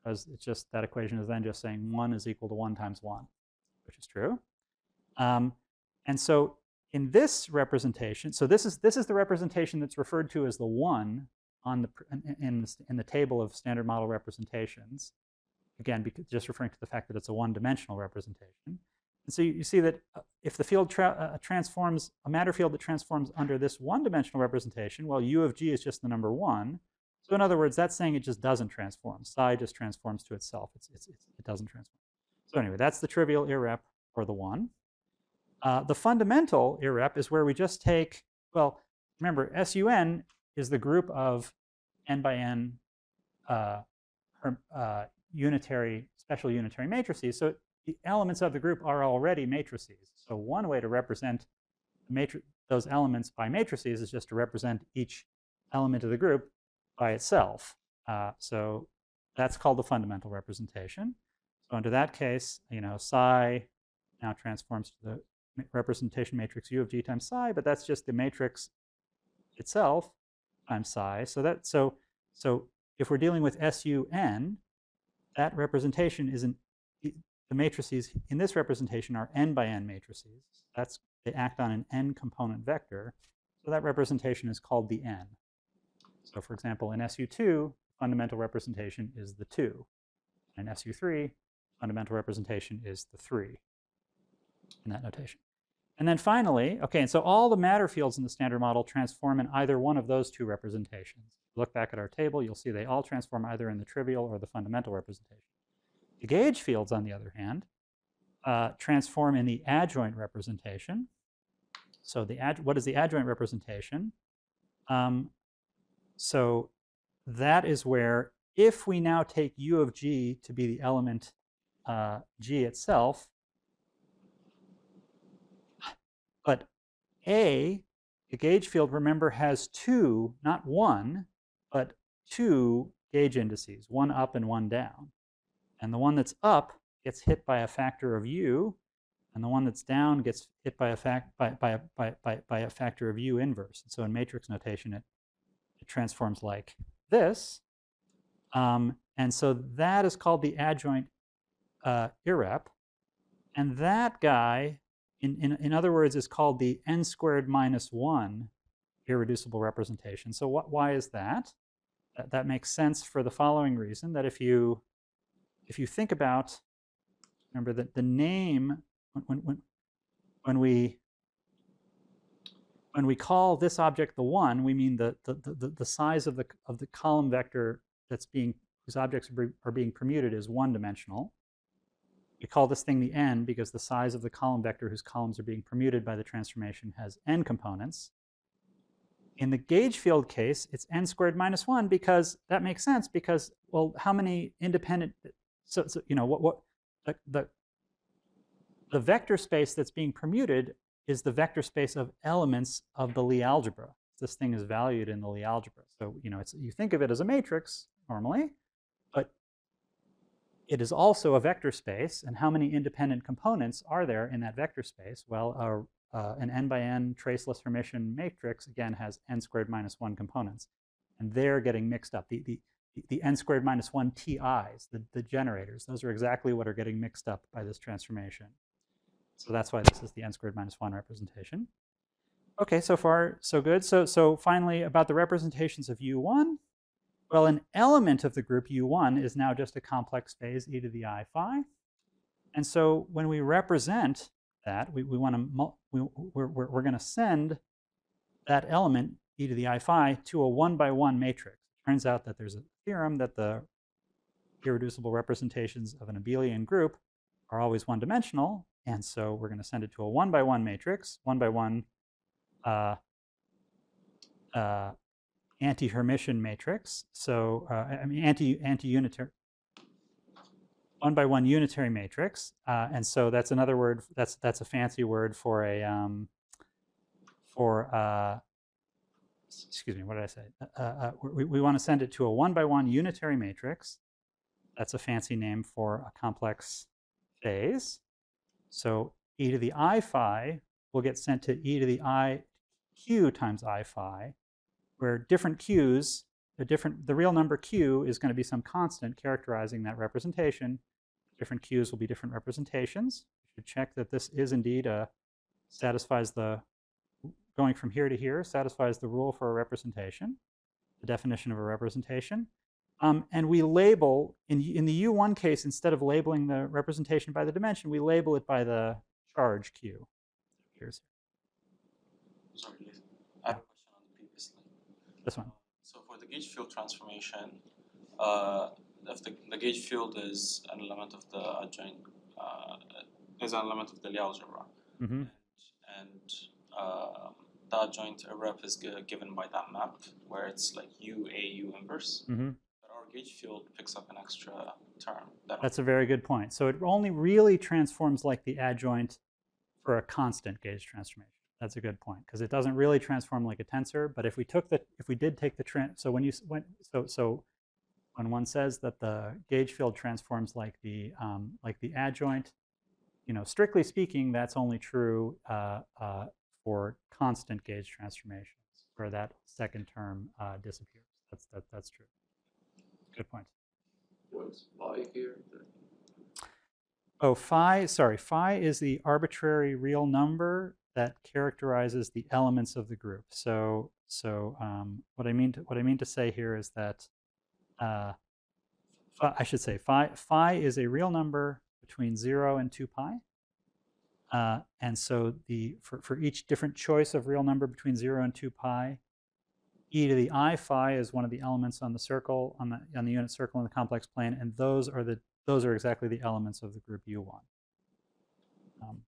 because it's just that equation is then just saying one is equal to one times one, which is true. Um, and so in this representation, so this is this is the representation that's referred to as the one on the in, in, the, in the table of standard model representations. Again, because just referring to the fact that it's a one-dimensional representation. And so you, you see that if the field tra uh, transforms, a matter field that transforms under this one-dimensional representation, well, U of G is just the number one. So in other words, that's saying it just doesn't transform. Psi just transforms to itself. It's, it's, it's, it doesn't transform. So anyway, that's the trivial irrep for the one. Uh, the fundamental irrep is where we just take, well, remember, S U N is the group of n by n uh, uh, unitary, special unitary matrices. So the elements of the group are already matrices. So one way to represent the those elements by matrices is just to represent each element of the group by itself. Uh, so that's called the fundamental representation. So under that case, you know, psi now transforms to the representation matrix U of G times psi, but that's just the matrix itself times psi. So that so so if we're dealing with S U N, that representation isn't, the matrices in this representation are n by n matrices. That's, they act on an n component vector. So that representation is called the n. So for example, in S U two, fundamental representation is the two. In S U three, fundamental representation is the three in that notation. And then finally, okay, and so all the matter fields in the standard model transform in either one of those two representations. Look back at our table, you'll see they all transform either in the trivial or the fundamental representation. The gauge fields, on the other hand, uh, transform in the adjoint representation. So the ad, what is the adjoint representation? Um, so that is where, if we now take U of G to be the element uh, G itself, but A, the gauge field, remember, has two, not one, but two gauge indices, one up and one down. And the one that's up gets hit by a factor of U, and the one that's down gets hit by a, fact, by, by, by, by, by a factor of U inverse. And so in matrix notation, it, it transforms like this. Um, and so that is called the adjoint uh, irrep. And that guy, in, in, in other words, is called the n squared minus one irreducible representation. So what, why is that? that? That makes sense for the following reason, that if you, if you think about, remember that the name, when, when, when, we, when we call this object the one, we mean the, the, the, the size of the, of the column vector that's being, whose objects are being permuted is one dimensional. We call this thing the n because the size of the column vector whose columns are being permuted by the transformation has n components. In the gauge field case, it's n squared minus one because that makes sense because, well, how many independent, so, so you know, what, what the, the, the vector space that's being permuted is the vector space of elements of the Lie algebra. This thing is valued in the Lie algebra. So, you know, it's, you think of it as a matrix normally, but it is also a vector space. And how many independent components are there in that vector space? Well, a Uh, an n by n traceless Hermitian matrix, again, has n squared minus one components. And they're getting mixed up. The, the, the n squared minus one T Is, the, the generators, those are exactly what are getting mixed up by this transformation. So that's why this is the n squared minus one representation. OK, so far, so good. So, so finally, about the representations of U one. Well, an element of the group U one is now just a complex phase e to the I phi. And so when we represent that, we, we want to, we, we're, we're, we're going to send that element, e to the I phi, to a one by one matrix. It turns out that there's a theorem that the irreducible representations of an abelian group are always one dimensional. And so we're going to send it to a one by one matrix, one by one uh, uh, anti-Hermitian matrix. So, uh, I mean, anti, anti-unitary. One by one unitary matrix, uh, and so that's another word. That's that's a fancy word for a um, for uh, excuse me. What did I say? Uh, uh, we we want to send it to a one by one unitary matrix. That's a fancy name for a complex phase. So e to the I phi will get sent to e to the I q times I phi, where different q's a different, the real number q is going to be some constant characterizing that representation. Different q's will be different representations. You should check that this is indeed a, satisfies the, going from here to here, satisfies the rule for a representation, the definition of a representation. Um, and we label, in, in the U one case, instead of labeling the representation by the dimension, we label it by the charge q. Here's Sorry, I have a question on the previous slide. this one. So for the gauge field transformation, uh, if the, the gauge field is an element of the adjoint, uh, is an element of the Lie algebra, Mm-hmm. and, and uh, the adjoint rep is g given by that map, where it's like U A U inverse. Mm-hmm. But our gauge field picks up an extra term. That That's a very good point. So it only really transforms like the adjoint for a constant gauge transformation. That's a good point, because it doesn't really transform like a tensor. But if we took the, if we did take the trans, so when you when so so when one says that the gauge field transforms like the um, like the adjoint, you know, strictly speaking, that's only true uh, uh, for constant gauge transformations, where that second term uh, disappears. That's that that's true. Good point. What's phi here? Oh, phi, sorry, phi is the arbitrary real number that characterizes the elements of the group. So, so um, what I mean to what I mean to say here is that uh, phi, I should say phi phi is a real number between zero and two pi, uh, and so the for for each different choice of real number between zero and two pi, e to the I phi is one of the elements on the circle on the on the unit circle in the complex plane, and those are the those are exactly the elements of the group U one. Um,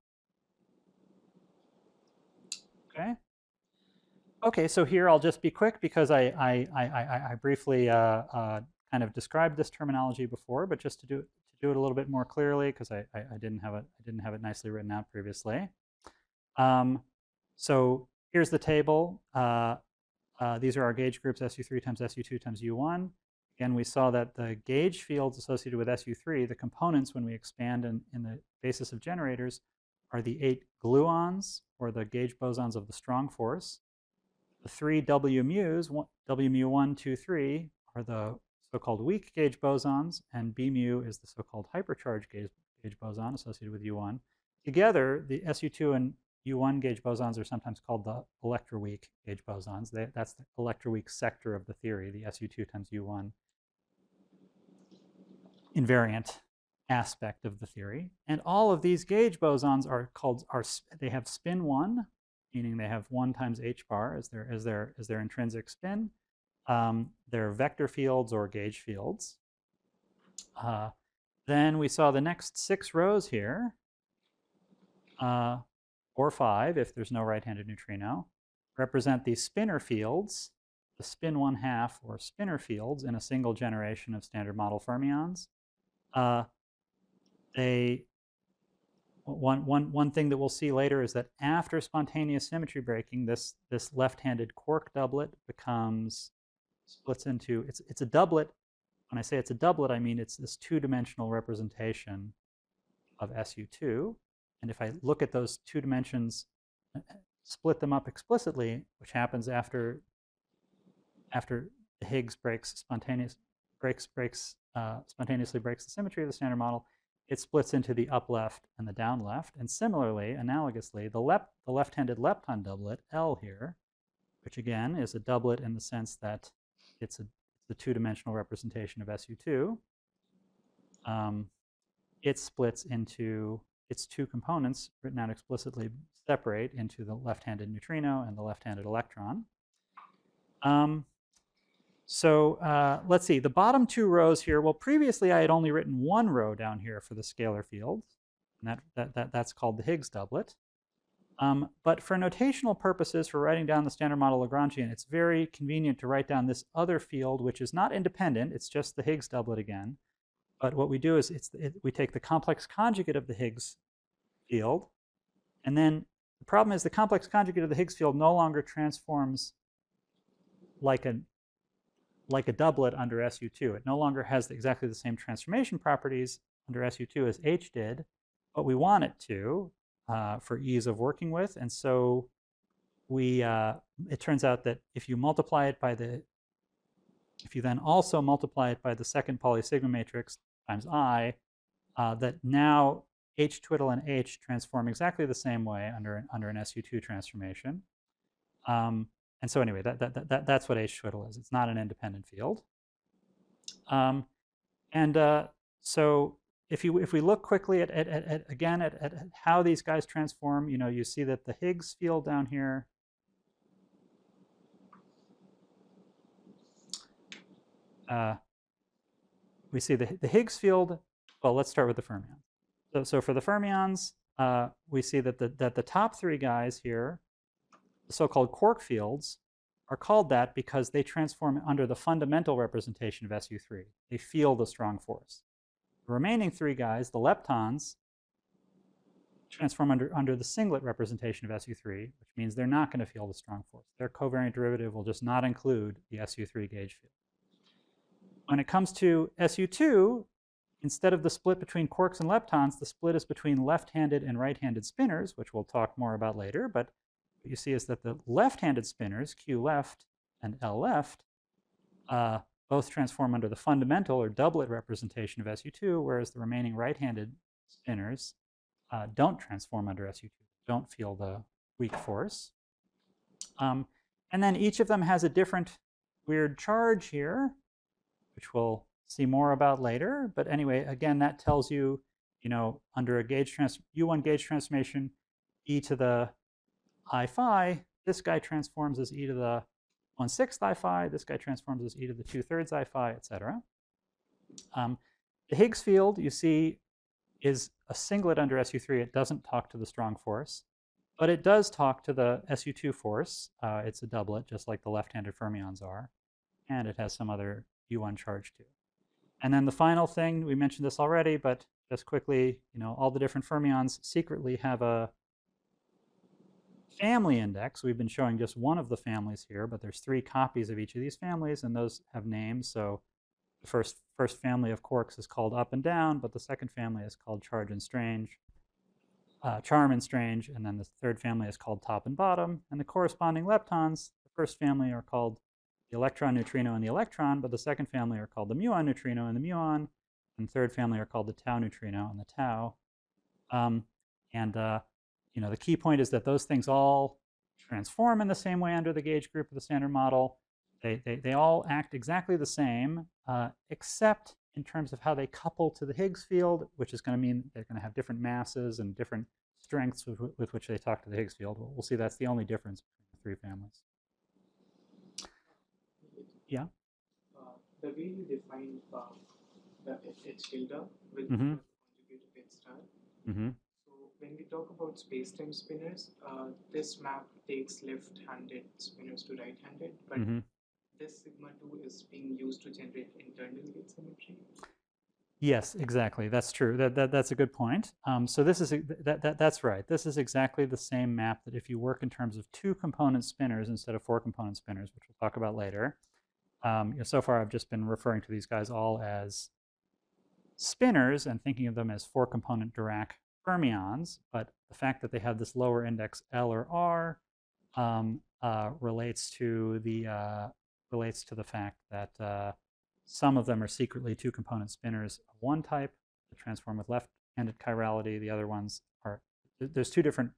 okay. Okay, so here I'll just be quick because I I I, I, I briefly uh, uh, kind of described this terminology before, but just to do to do it a little bit more clearly because I, I I didn't have it I didn't have it nicely written out previously. Um, so here's the table. Uh, uh, these are our gauge groups S U three times S U two times U one. Again, we saw that the gauge fields associated with S U three, the components when we expand in, in the basis of generators, are the eight gluons, or the gauge bosons of the strong force. The three W mu's, W mu one, two, three, are the so-called weak gauge bosons, and B mu is the so-called hypercharged gauge, gauge boson associated with U one. Together, the S U two and U one gauge bosons are sometimes called the electroweak gauge bosons. They, that's the electroweak sector of the theory, the S U two times U one invariant aspect of the theory. And all of these gauge bosons are called, are they have spin one, meaning they have one times h bar as their, as their, as their intrinsic spin. Um, they're vector fields or gauge fields. Uh, then we saw the next six rows here, uh, or five if there's no right-handed neutrino, represent the spinor fields, the spin one half or spinor fields in a single generation of standard model fermions. Uh, they, one, one, one thing that we'll see later is that after spontaneous symmetry breaking, this, this left-handed quark doublet becomes, splits into, it's, it's a doublet. When I say it's a doublet, I mean it's this two-dimensional representation of S U two. And if I look at those two dimensions, split them up explicitly, which happens after, after the Higgs breaks spontaneous, breaks, breaks, uh, spontaneously breaks the symmetry of the standard model, it splits into the up left and the down left. And similarly, analogously, the, lep the left-handed lepton doublet, L here, which again is a doublet in the sense that it's a, the two-dimensional representation of S U two, um, it splits into its two components, written out explicitly, separate into the left-handed neutrino and the left-handed electron. Um, so uh, let's see, the bottom two rows here, well, previously I had only written one row down here for the scalar field, and that, that, that, that's called the Higgs doublet. Um, but for notational purposes, for writing down the standard model Lagrangian, it's very convenient to write down this other field, which is not independent, it's just the Higgs doublet again. But what we do is it's, it, we take the complex conjugate of the Higgs field, and then the problem is the complex conjugate of the Higgs field no longer transforms like a, like a doublet under S U two. It no longer has exactly the same transformation properties under S U two as H did, but we want it to uh, for ease of working with. And so we, uh, it turns out that if you multiply it by the if you then also multiply it by the second polysigma matrix times I, uh, that now H twiddle and H transform exactly the same way under an, under an S U two transformation. Um, and so anyway, that, that, that, that's what H twiddle is. It's not an independent field. Um, and uh, so if you if we look quickly at, at, at, at again at, at how these guys transform, you know, you see that the Higgs field down here uh, we see the, the Higgs field. Well, let's start with the fermions. So, so for the fermions, uh, we see that the, that the top three guys here, the so-called quark fields, are called that because they transform under the fundamental representation of S U three. They feel the strong force. The remaining three guys, the leptons, transform under, under the singlet representation of S U three, which means they're not going to feel the strong force. Their covariant derivative will just not include the S U three gauge field. When it comes to S U two, instead of the split between quarks and leptons, the split is between left-handed and right-handed spinners, which we'll talk more about later. But what you see is that the left-handed spinners, Q left and L left, uh, both transform under the fundamental or doublet representation of S U two, whereas the remaining right-handed spinners uh, don't transform under S U two, don't feel the weak force. Um, and then each of them has a different weird charge here, which we'll see more about later. But anyway, again, that tells you, you know, under a gauge trans U one gauge transformation, e to the I phi, this guy transforms as e to the one sixth I phi, this guy transforms as e to the two thirds I phi, et cetera. Um, the Higgs field, you see, is a singlet under S U three. It doesn't talk to the strong force, but it does talk to the S U two force. Uh, it's a doublet, just like the left-handed fermions are, and it has some other U one charge too. And then the final thing, we mentioned this already, but just quickly, you know, all the different fermions secretly have a family index. We've been showing just one of the families here, but there's three copies of each of these families, and those have names. So the first, first family of quarks is called up and down, but the second family is called charge and strange, uh, charm and strange, and then the third family is called top and bottom. And the corresponding leptons, the first family are called the electron, neutrino, and the electron, but the second family are called the muon, neutrino, and the muon, and the third family are called the tau, neutrino, and the tau. Um, and uh, you know, the key point is that those things all transform in the same way under the gauge group of the standard model. They, they, they all act exactly the same, uh, except in terms of how they couple to the Higgs field, which is going to mean they're going to have different masses and different strengths with, with which they talk to the Higgs field. We'll, we'll see that's the only difference between the three families. Yeah? Uh, the way you define uh, the H tilde with Mm-hmm. the conjugate of H star. Mm-hmm. So when we talk about space-time spinners, uh, this map takes left-handed spinners to right-handed, but Mm-hmm. this sigma two is being used to generate internal gate symmetry. Yes, exactly. That's true. That, that that's a good point. Um, so this is that, that that's right. This is exactly the same map that if you work in terms of two component spinners instead of four component spinners, which we'll talk about later. Um, you know, so far, I've just been referring to these guys all as spinners and thinking of them as four component Dirac fermions. But the fact that they have this lower index L or R um, uh, relates to the uh, relates to the fact that uh, some of them are secretly two-component spinners of one type that transform with left-handed chirality. The other ones are, there's two different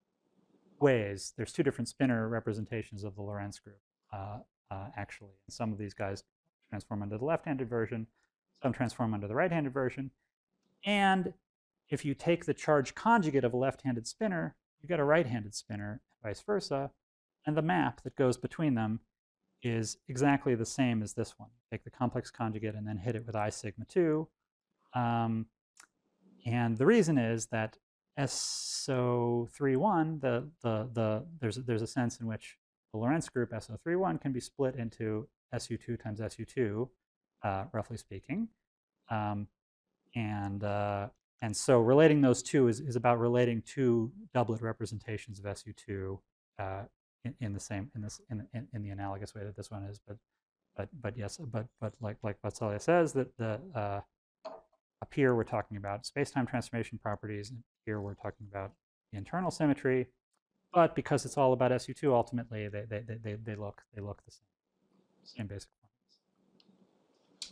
ways. There's two different spinner representations of the Lorentz group, uh, uh, actually. And some of these guys transform under the left-handed version. Some transform under the right-handed version. And if you take the charge conjugate of a left-handed spinner, you get a right-handed spinner, vice versa. And the map that goes between them is exactly the same as this one. Take the complex conjugate and then hit it with I sigma two. Um, and the reason is that S O three one, the, the, the, there's, there's a sense in which the Lorentz group S O three one can be split into S U two times S U two, uh, roughly speaking. Um, and, uh, and so relating those two is, is about relating two doublet representations of S U two uh, In, in the same in this in, in in the analogous way that this one is, but but but yes, but but like like Vatsalya says, that the uh, up here we're talking about space-time transformation properties, and here we're talking about the internal symmetry. But because it's all about S U two, ultimately they they they they look they look the same, same basic formulas.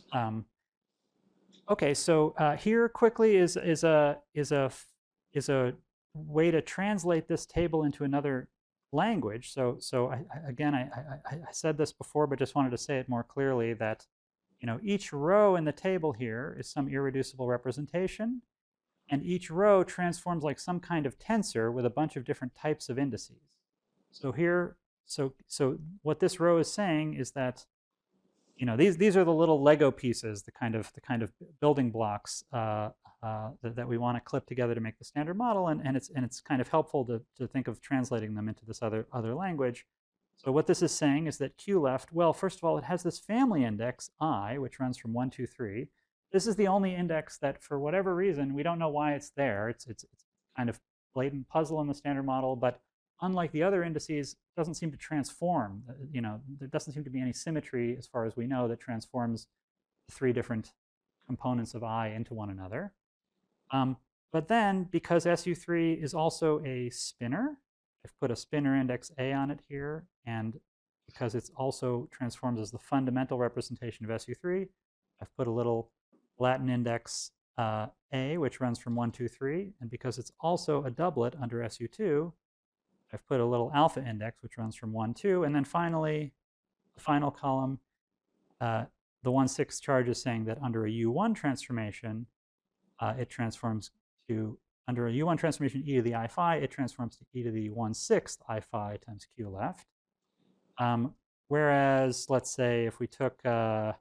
Um, okay, so uh, here quickly is is a is a is a way to translate this table into another language. So so I, I, again, I, I I said this before, but just wanted to say it more clearly that you know each row in the table here is some irreducible representation, and each row transforms like some kind of tensor with a bunch of different types of indices. So here, so so what this row is saying is that you know these these are the little Lego pieces, the kind of the kind of building blocks uh, uh, that, that we want to clip together to make the standard model, and, and it's and it's kind of helpful to to think of translating them into this other other language. So what this is saying is that Q left, well, first of all, it has this family index I, which runs from one, two, three. This is the only index that, for whatever reason, we don't know why it's there. It's it's, it's kind of blatant puzzle in the standard model, but unlike the other indices, it doesn't seem to transform. You know, there doesn't seem to be any symmetry, as far as we know, that transforms the three different components of I into one another. Um, but then, because S U three is also a spinner, I've put a spinner index A on it here, and because it's also transforms as the fundamental representation of S U three, I've put a little Latin index uh, A, which runs from one, two, three, and because it's also a doublet under S U two, I've put a little alpha index, which runs from one, two, and then finally, the final column, uh, the one sixth charge is saying that under a U one transformation, uh, it transforms to, under a U one transformation e to the I phi, it transforms to e to the one sixth I phi times Q left. Um, whereas, let's say if we took, uh,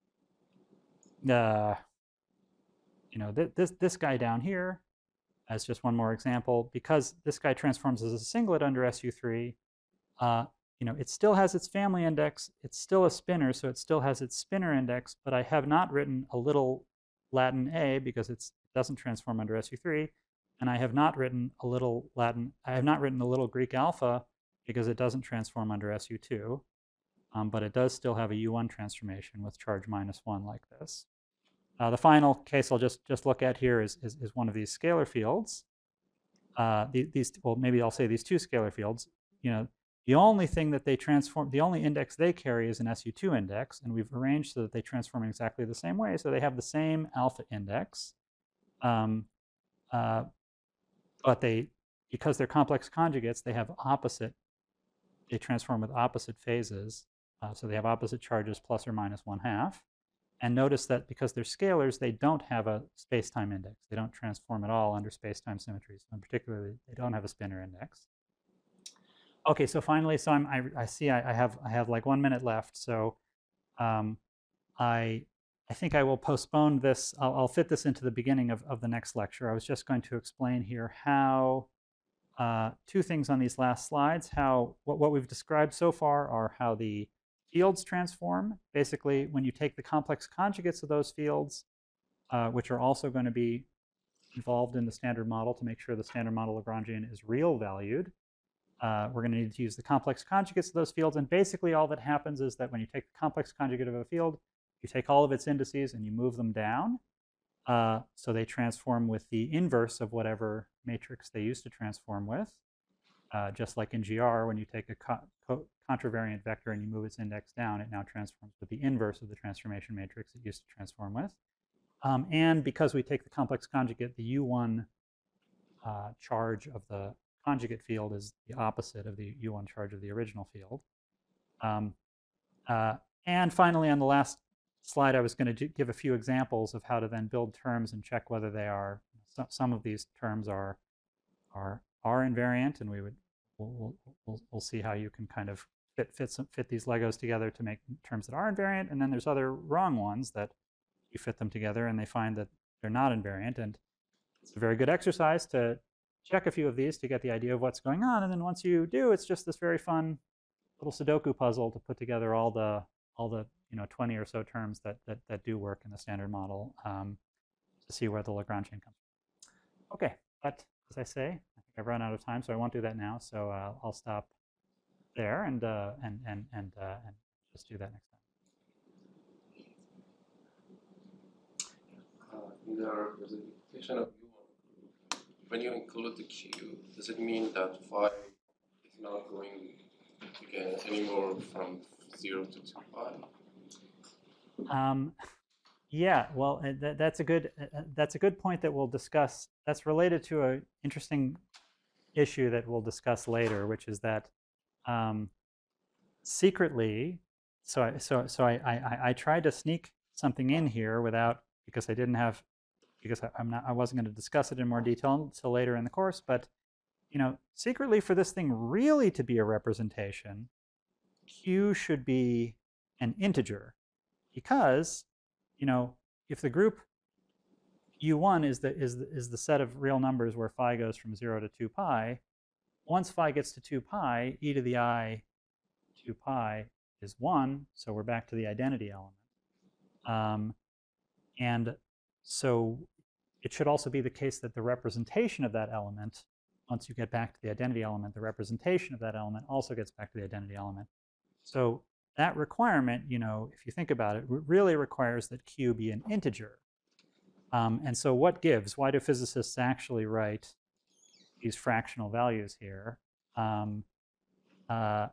uh, you know, th this, this guy down here, as just one more example, because this guy transforms as a singlet under S U three, uh, you know, it still has its family index. It's still a spinner, so it still has its spinner index, but I have not written a little Latin A because it's, it doesn't transform under S U three, and I have not written a little Latin, I have not written a little Greek alpha because it doesn't transform under S U two, um, but it does still have a U one transformation with charge minus one like this. Uh, the final case I'll just, just look at here is, is, is one of these scalar fields. Uh, these, these, well, maybe I'll say these two scalar fields. You know, the only thing that they transform, the only index they carry is an S U two index, and we've arranged so that they transform in exactly the same way. So they have the same alpha index, um, uh, but they, because they're complex conjugates, they have opposite, they transform with opposite phases. Uh, so they have opposite charges plus or minus one half. And notice that because they're scalars, they don't have a space-time index. They don't transform at all under space-time symmetries. And particularly, they don't have a spinner index. Okay, so finally, so I'm, I, I see I, I have I have like one minute left. So um, I I think I will postpone this. I'll, I'll fit this into the beginning of, of the next lecture. I was just going to explain here how uh, two things on these last slides. How what, what we've described so far are how the fields transform. Basically, when you take the complex conjugates of those fields, uh, which are also going to be involved in the standard model to make sure the standard model Lagrangian is real valued, uh, we're going to need to use the complex conjugates of those fields. And basically, all that happens is that when you take the complex conjugate of a field, you take all of its indices and you move them down. Uh, so they transform with the inverse of whatever matrix they used to transform with. Uh, just like in G R, when you take a co co contravariant vector and you move its index down, it now transforms with the inverse of the transformation matrix it used to transform with. Um, and because we take the complex conjugate, the U one uh, charge of the conjugate field is the opposite of the U one charge of the original field. Um, uh, and finally, on the last slide, I was going to give a few examples of how to then build terms and check whether they are, some, some of these terms are, are, are invariant, and we would, we'll, we'll, we'll see how you can kind of fit, fit, some, fit these Legos together to make terms that are invariant, and then there's other wrong ones that you fit them together and they find that they're not invariant, and it's a very good exercise to check a few of these to get the idea of what's going on, and then once you do, it's just this very fun little Sudoku puzzle to put together all the all the you know twenty or so terms that that, that do work in the standard model um, to see where the Lagrangian comes from. Okay, but as I say, I think I've run out of time, so I won't do that now. So uh, I'll stop there and uh, and and and uh, and just do that next time. Uh, in the representation of U one, when you include the Q, does it mean that phi is not going to get anymore from zero to two pi? Um, Yeah, well, uh, that, that's a good uh, uh, that's a good point that we'll discuss. That's related to an interesting issue that we'll discuss later, which is that um, secretly, so I, so so I, I I tried to sneak something in here without because I didn't have because I, I'm not I wasn't going to discuss it in more detail until later in the course, but you know, secretly for this thing really to be a representation, Q should be an integer because you know if the group U one is the is the, is the set of real numbers where phi goes from zero to two pi. Once phi gets to two pi, e to the I two pi is one, so we're back to the identity element. Um, and so it should also be the case that the representation of that element, once you get back to the identity element, the representation of that element also gets back to the identity element. So that requirement, you know, if you think about it, really requires that Q be an integer. Um, and so what gives? Why do physicists actually write these fractional values here? Um, uh,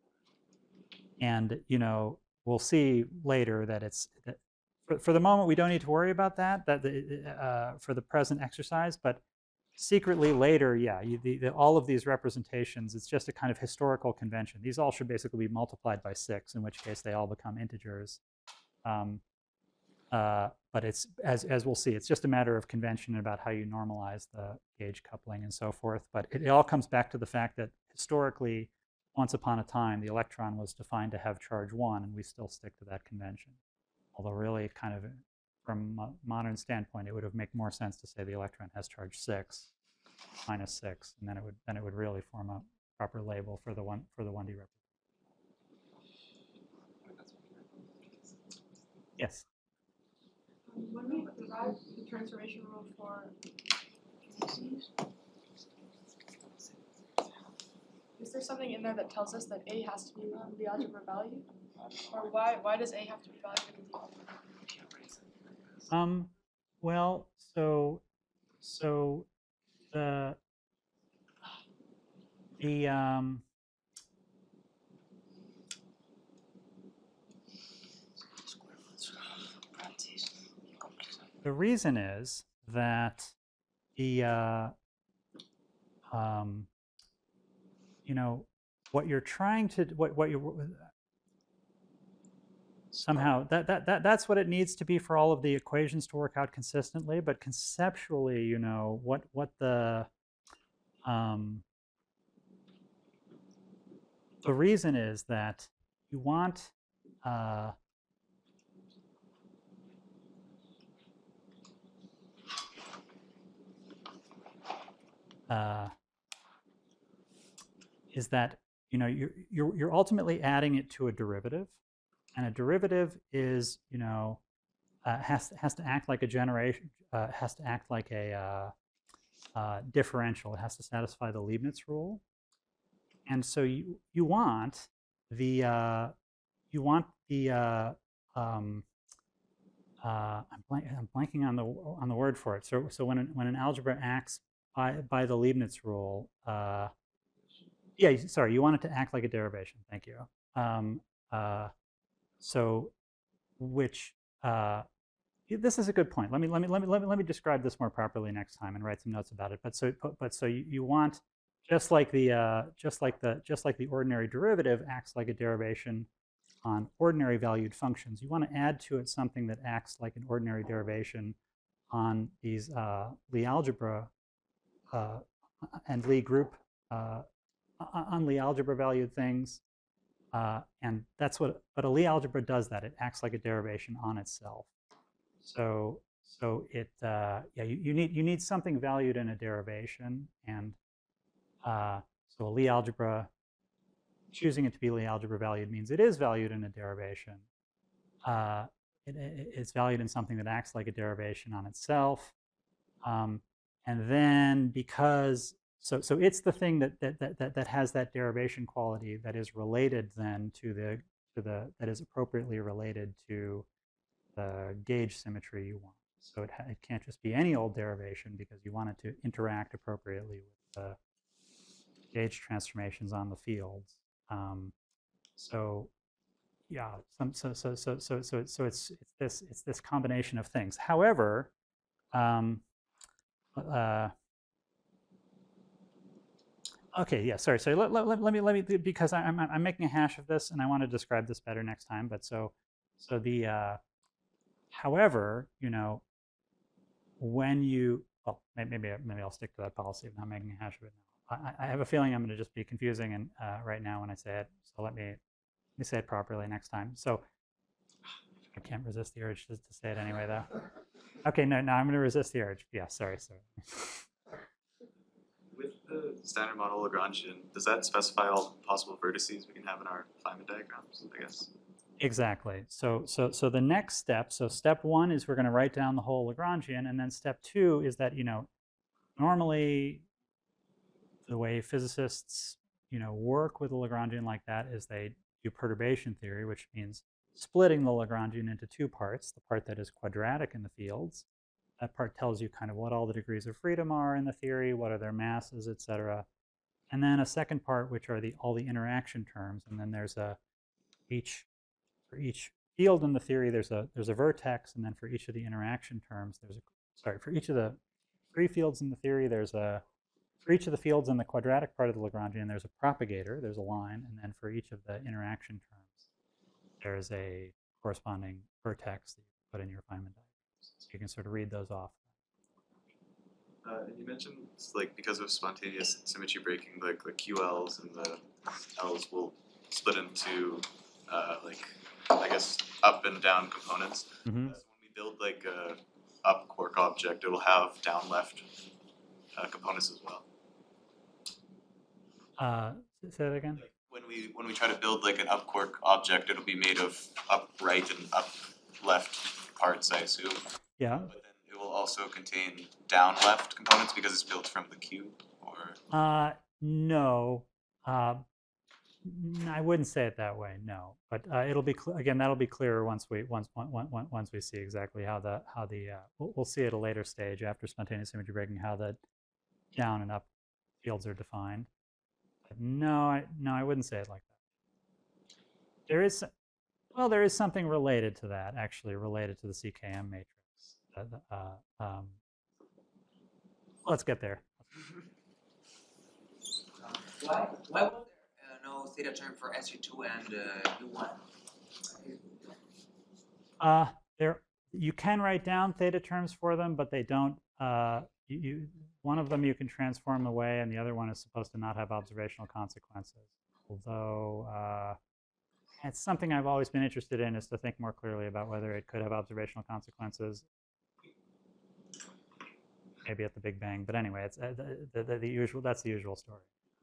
and you know, we'll see later that it's that for, for the moment we don't need to worry about that. That uh, for the present exercise, but secretly later, yeah, you, the, the, all of these representations, it's just a kind of historical convention. These all should basically be multiplied by six, in which case they all become integers. Um, Uh, but it's, as, as we'll see, it's just a matter of convention about how you normalize the gauge coupling and so forth. But it, it all comes back to the fact that historically, once upon a time, the electron was defined to have charge one, and we still stick to that convention. Although really, kind of from a modern standpoint, it would have make more sense to say the electron has charge six, minus six, and then it would then it would really form a proper label for the one for the one D representation. Yes. When we derive the transformation rule for is there something in there that tells us that A has to be the algebra value? Or why why does A have to be valued in the algebra? Um, well, so so the the um, the reason is that the uh, um, you know what you're trying to what what you somehow that that that that's what it needs to be for all of the equations to work out consistently. But conceptually, you know what what the um, the reason is that you want uh, uh, is that you know you're, you're you're ultimately adding it to a derivative, and a derivative is you know uh, has has to act like a generation uh, has to act like a uh, uh, differential. It has to satisfy the Leibniz rule, and so you you want the uh, you want the uh, um, uh, I'm, blank, I'm blanking on the on the word for it. So so when an, when an algebra acts by by the Leibniz rule. Uh, Yeah, sorry, you want it to act like a derivation. Thank you. Um, uh, so, which uh, this is a good point. Let me let me let me let me let me describe this more properly next time and write some notes about it. But so but so you, you want just like the uh, just like the just like the ordinary derivative acts like a derivation on ordinary valued functions. You want to add to it something that acts like an ordinary derivation on these uh, Lie algebra uh, and Lie group. Uh, on Lie algebra valued things. Uh, and that's what, but a Lie algebra does that. It acts like a derivation on itself. So, so it, uh, yeah, you, you need you need something valued in a derivation, and uh, so a Lie algebra, choosing it to be Lie algebra valued means it is valued in a derivation. Uh, it, it, it's valued in something that acts like a derivation on itself, um, and then because So, so it's the thing that, that that that has that derivation quality that is related then to the to the that is appropriately related to the gauge symmetry you want. So it, it can't just be any old derivation because you want it to interact appropriately with the gauge transformations on the fields. Um, so yeah, some, so so so so so so it's it's this it's this combination of things. However, um, uh, okay, yeah, sorry, sorry. Let, let, let me let me because I'm I'm making a hash of this and I want to describe this better next time. But so so the uh, however, you know, when you well maybe maybe I'll stick to that policy of not making a hash of it now. I, I have a feeling I'm going to just be confusing and uh, right now when I say it. So let me let me say it properly next time. So I can't resist the urge to, to say it anyway, though. Okay, no, no, I'm going to resist the urge. Yeah, sorry, sorry. With the standard model Lagrangian, does that specify all possible vertices we can have in our Feynman diagrams, I guess? Exactly. So, so, so the next step, so step one is we're going to write down the whole Lagrangian, and then step two is that, you know, normally the way physicists, you know, work with a Lagrangian like that is they do perturbation theory, which means splitting the Lagrangian into two parts, the part that is quadratic in the fields. That part tells you kind of what all the degrees of freedom are in the theory, what are their masses, et cetera. And then a second part, which are the all the interaction terms. And then there's a each for each field in the theory, there's a there's a vertex, and then for each of the interaction terms, there's a sorry for each of the free fields in the theory, there's a for each of the fields in the quadratic part of the Lagrangian, there's a propagator, there's a line, and then for each of the interaction terms, there's a corresponding vertex that you put in your Feynman diagrams. So you can sort of read those off. Uh, and you mentioned, like, because of spontaneous symmetry breaking, like the Q Ls and the Ls will split into, uh, like, I guess, up and down components. Mm-hmm. Uh, so when we build, like, a up quark object, it'll have down left uh, components as well. Uh, say that again. Like when we when we try to build like an up quark object, it'll be made of up right and up left parts, I assume. Yeah. But then it will also contain down left components because it's built from the cube. Or Uh, no. Uh, I wouldn't say it that way. No, but uh, it'll be again. That'll be clearer once we once once once we see exactly how the how the uh, we'll, we'll see at a later stage after spontaneous symmetry breaking how the down and up fields are defined. But no, I, no, I wouldn't say it like that. There is, well, there is something related to that, actually, related to the C K M matrix. Uh, uh, um, let's get there. Uh, why, why was there uh, no theta term for S U two and uh, U one? Uh, there, you can write down theta terms for them, but they don't. Uh, you, you, one of them you can transform away, and the other one is supposed to not have observational consequences. Although uh, it's something I've always been interested in, is to think more clearly about whether it could have observational consequences. Maybe at the Big Bang, but anyway, it's uh, the, the, the usual. That's the usual story.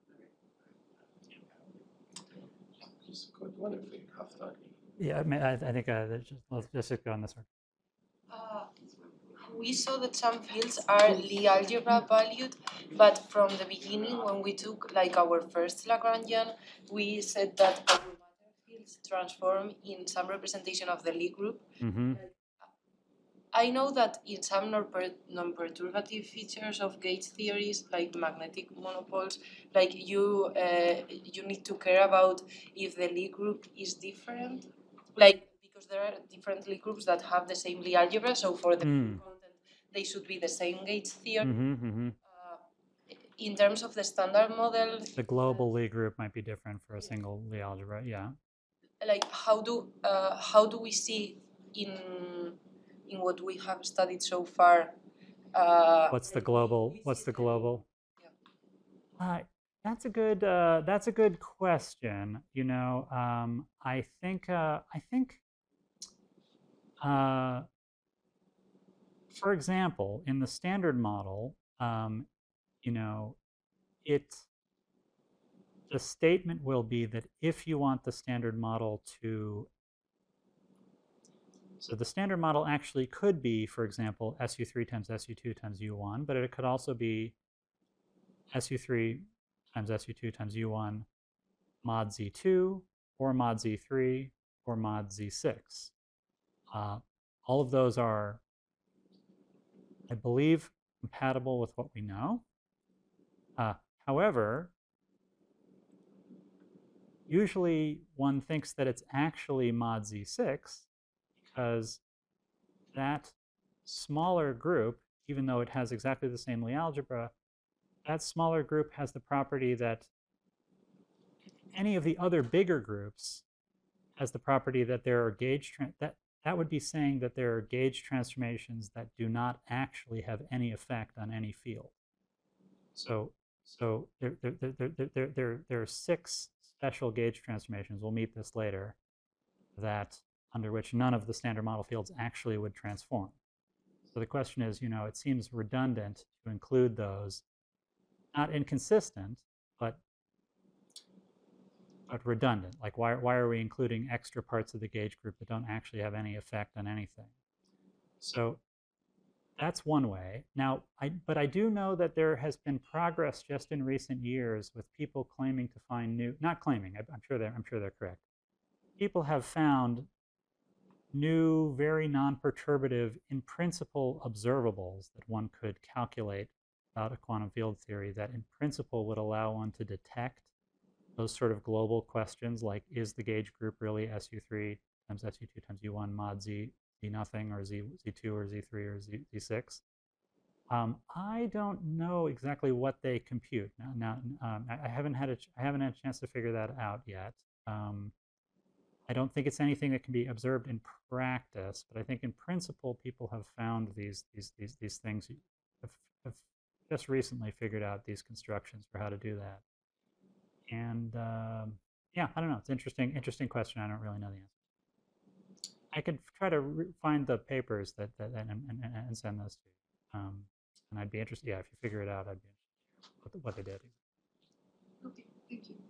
Just a quick one if we have time. Yeah, I, mean, I, I think uh, just, let's just go on this one. Uh, we saw that some fields are Lie algebra valued, but from the beginning, when we took like our first Lagrangian, we said that our matter fields transform in some representation of the Lie group. Mm-hmm. I know that in some non-perturbative features of gauge theories, like magnetic monopoles, like you uh, you need to care about if the Lie group is different, like because there are different Lie groups that have the same Lie algebra, so for the Mm. content they should be the same gauge theory. Mm-hmm, mm-hmm. Uh, in terms of the standard model, The global Lie group might be different for a single Lie algebra. Yeah. like how do uh, how do we see in in what we have studied so far? Uh, What's the global? What's the global? Yeah. Uh, that's a good. Uh, that's a good question. You know, um, I think. Uh, I think. Uh, for example, in the standard model, um, you know, it. The statement will be that if you want the standard model to. So the standard model actually could be, for example, S U three times S U two times U one, but it could also be S U three times S U two times U one mod Z two, or mod Z three, or mod Z six. Uh, all of those are, I believe, compatible with what we know. Uh, however, usually one thinks that it's actually mod Z six because that smaller group, even though it has exactly the same Lie algebra, that smaller group has the property that any of the other bigger groups has the property that there are gauge that that would be saying that there are gauge transformations that do not actually have any effect on any field. So so there there there there there there, there are six special gauge transformations. We'll meet this later. That under which none of the standard model fields actually would transform. So the question is, you know, it seems redundant to include those, not inconsistent, but but redundant. Like, why, why are we including extra parts of the gauge group that don't actually have any effect on anything? So that's one way. Now, I, but I do know that there has been progress just in recent years with people claiming to find new, not claiming, I, I'm sure they're, I'm sure they're correct. People have found new, very non-perturbative, in principle, observables that one could calculate about a quantum field theory that in principle would allow one to detect those sort of global questions like, is the gauge group really S U three times S U two times U one mod Z, Z nothing, or Z, Z2 or Z three or Z, Z6? Um, I don't know exactly what they compute. Now, now um, I, I haven't had a, I haven't had a chance to figure that out yet. Um, I don't think it's anything that can be observed in practice, but I think in principle people have found these these these these things. Have, have just recently figured out these constructions for how to do that. And um, yeah, I don't know. It's interesting. Interesting question. I don't really know the answer. I could try to re find the papers that, that and, and, and send those to you. Um, and I'd be interested. Yeah, if you figure it out, I'd be interested what, what they did. Okay, thank you.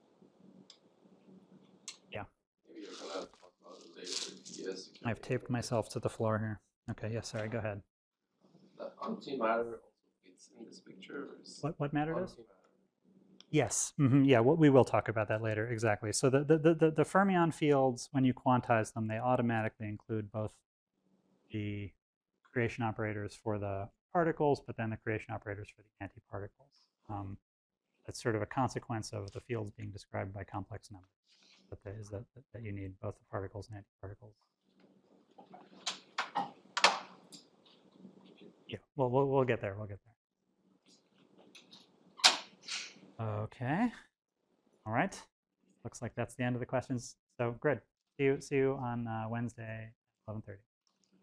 Yeah. Maybe you're gonna talk about it later. Yes. I've taped myself to the floor here. Okay. Yeah. Sorry. Go ahead. The antimatter also fits in this picture. Or is What what matter does? antimatter? Yes. Mm-hmm. Yeah. Well, we will talk about that later. Exactly. So the, the the the fermion fields, when you quantize them, they automatically include both the creation operators for the particles, but then the creation operators for the antiparticles. Um, that's sort of a consequence of the fields being described by complex numbers. That there is that, that that you need both the particles and antiparticles. Yeah. Well, we'll we'll get there. We'll get there. Okay. All right. Looks like that's the end of the questions. So good. See you see you on uh, Wednesday, eleven thirty.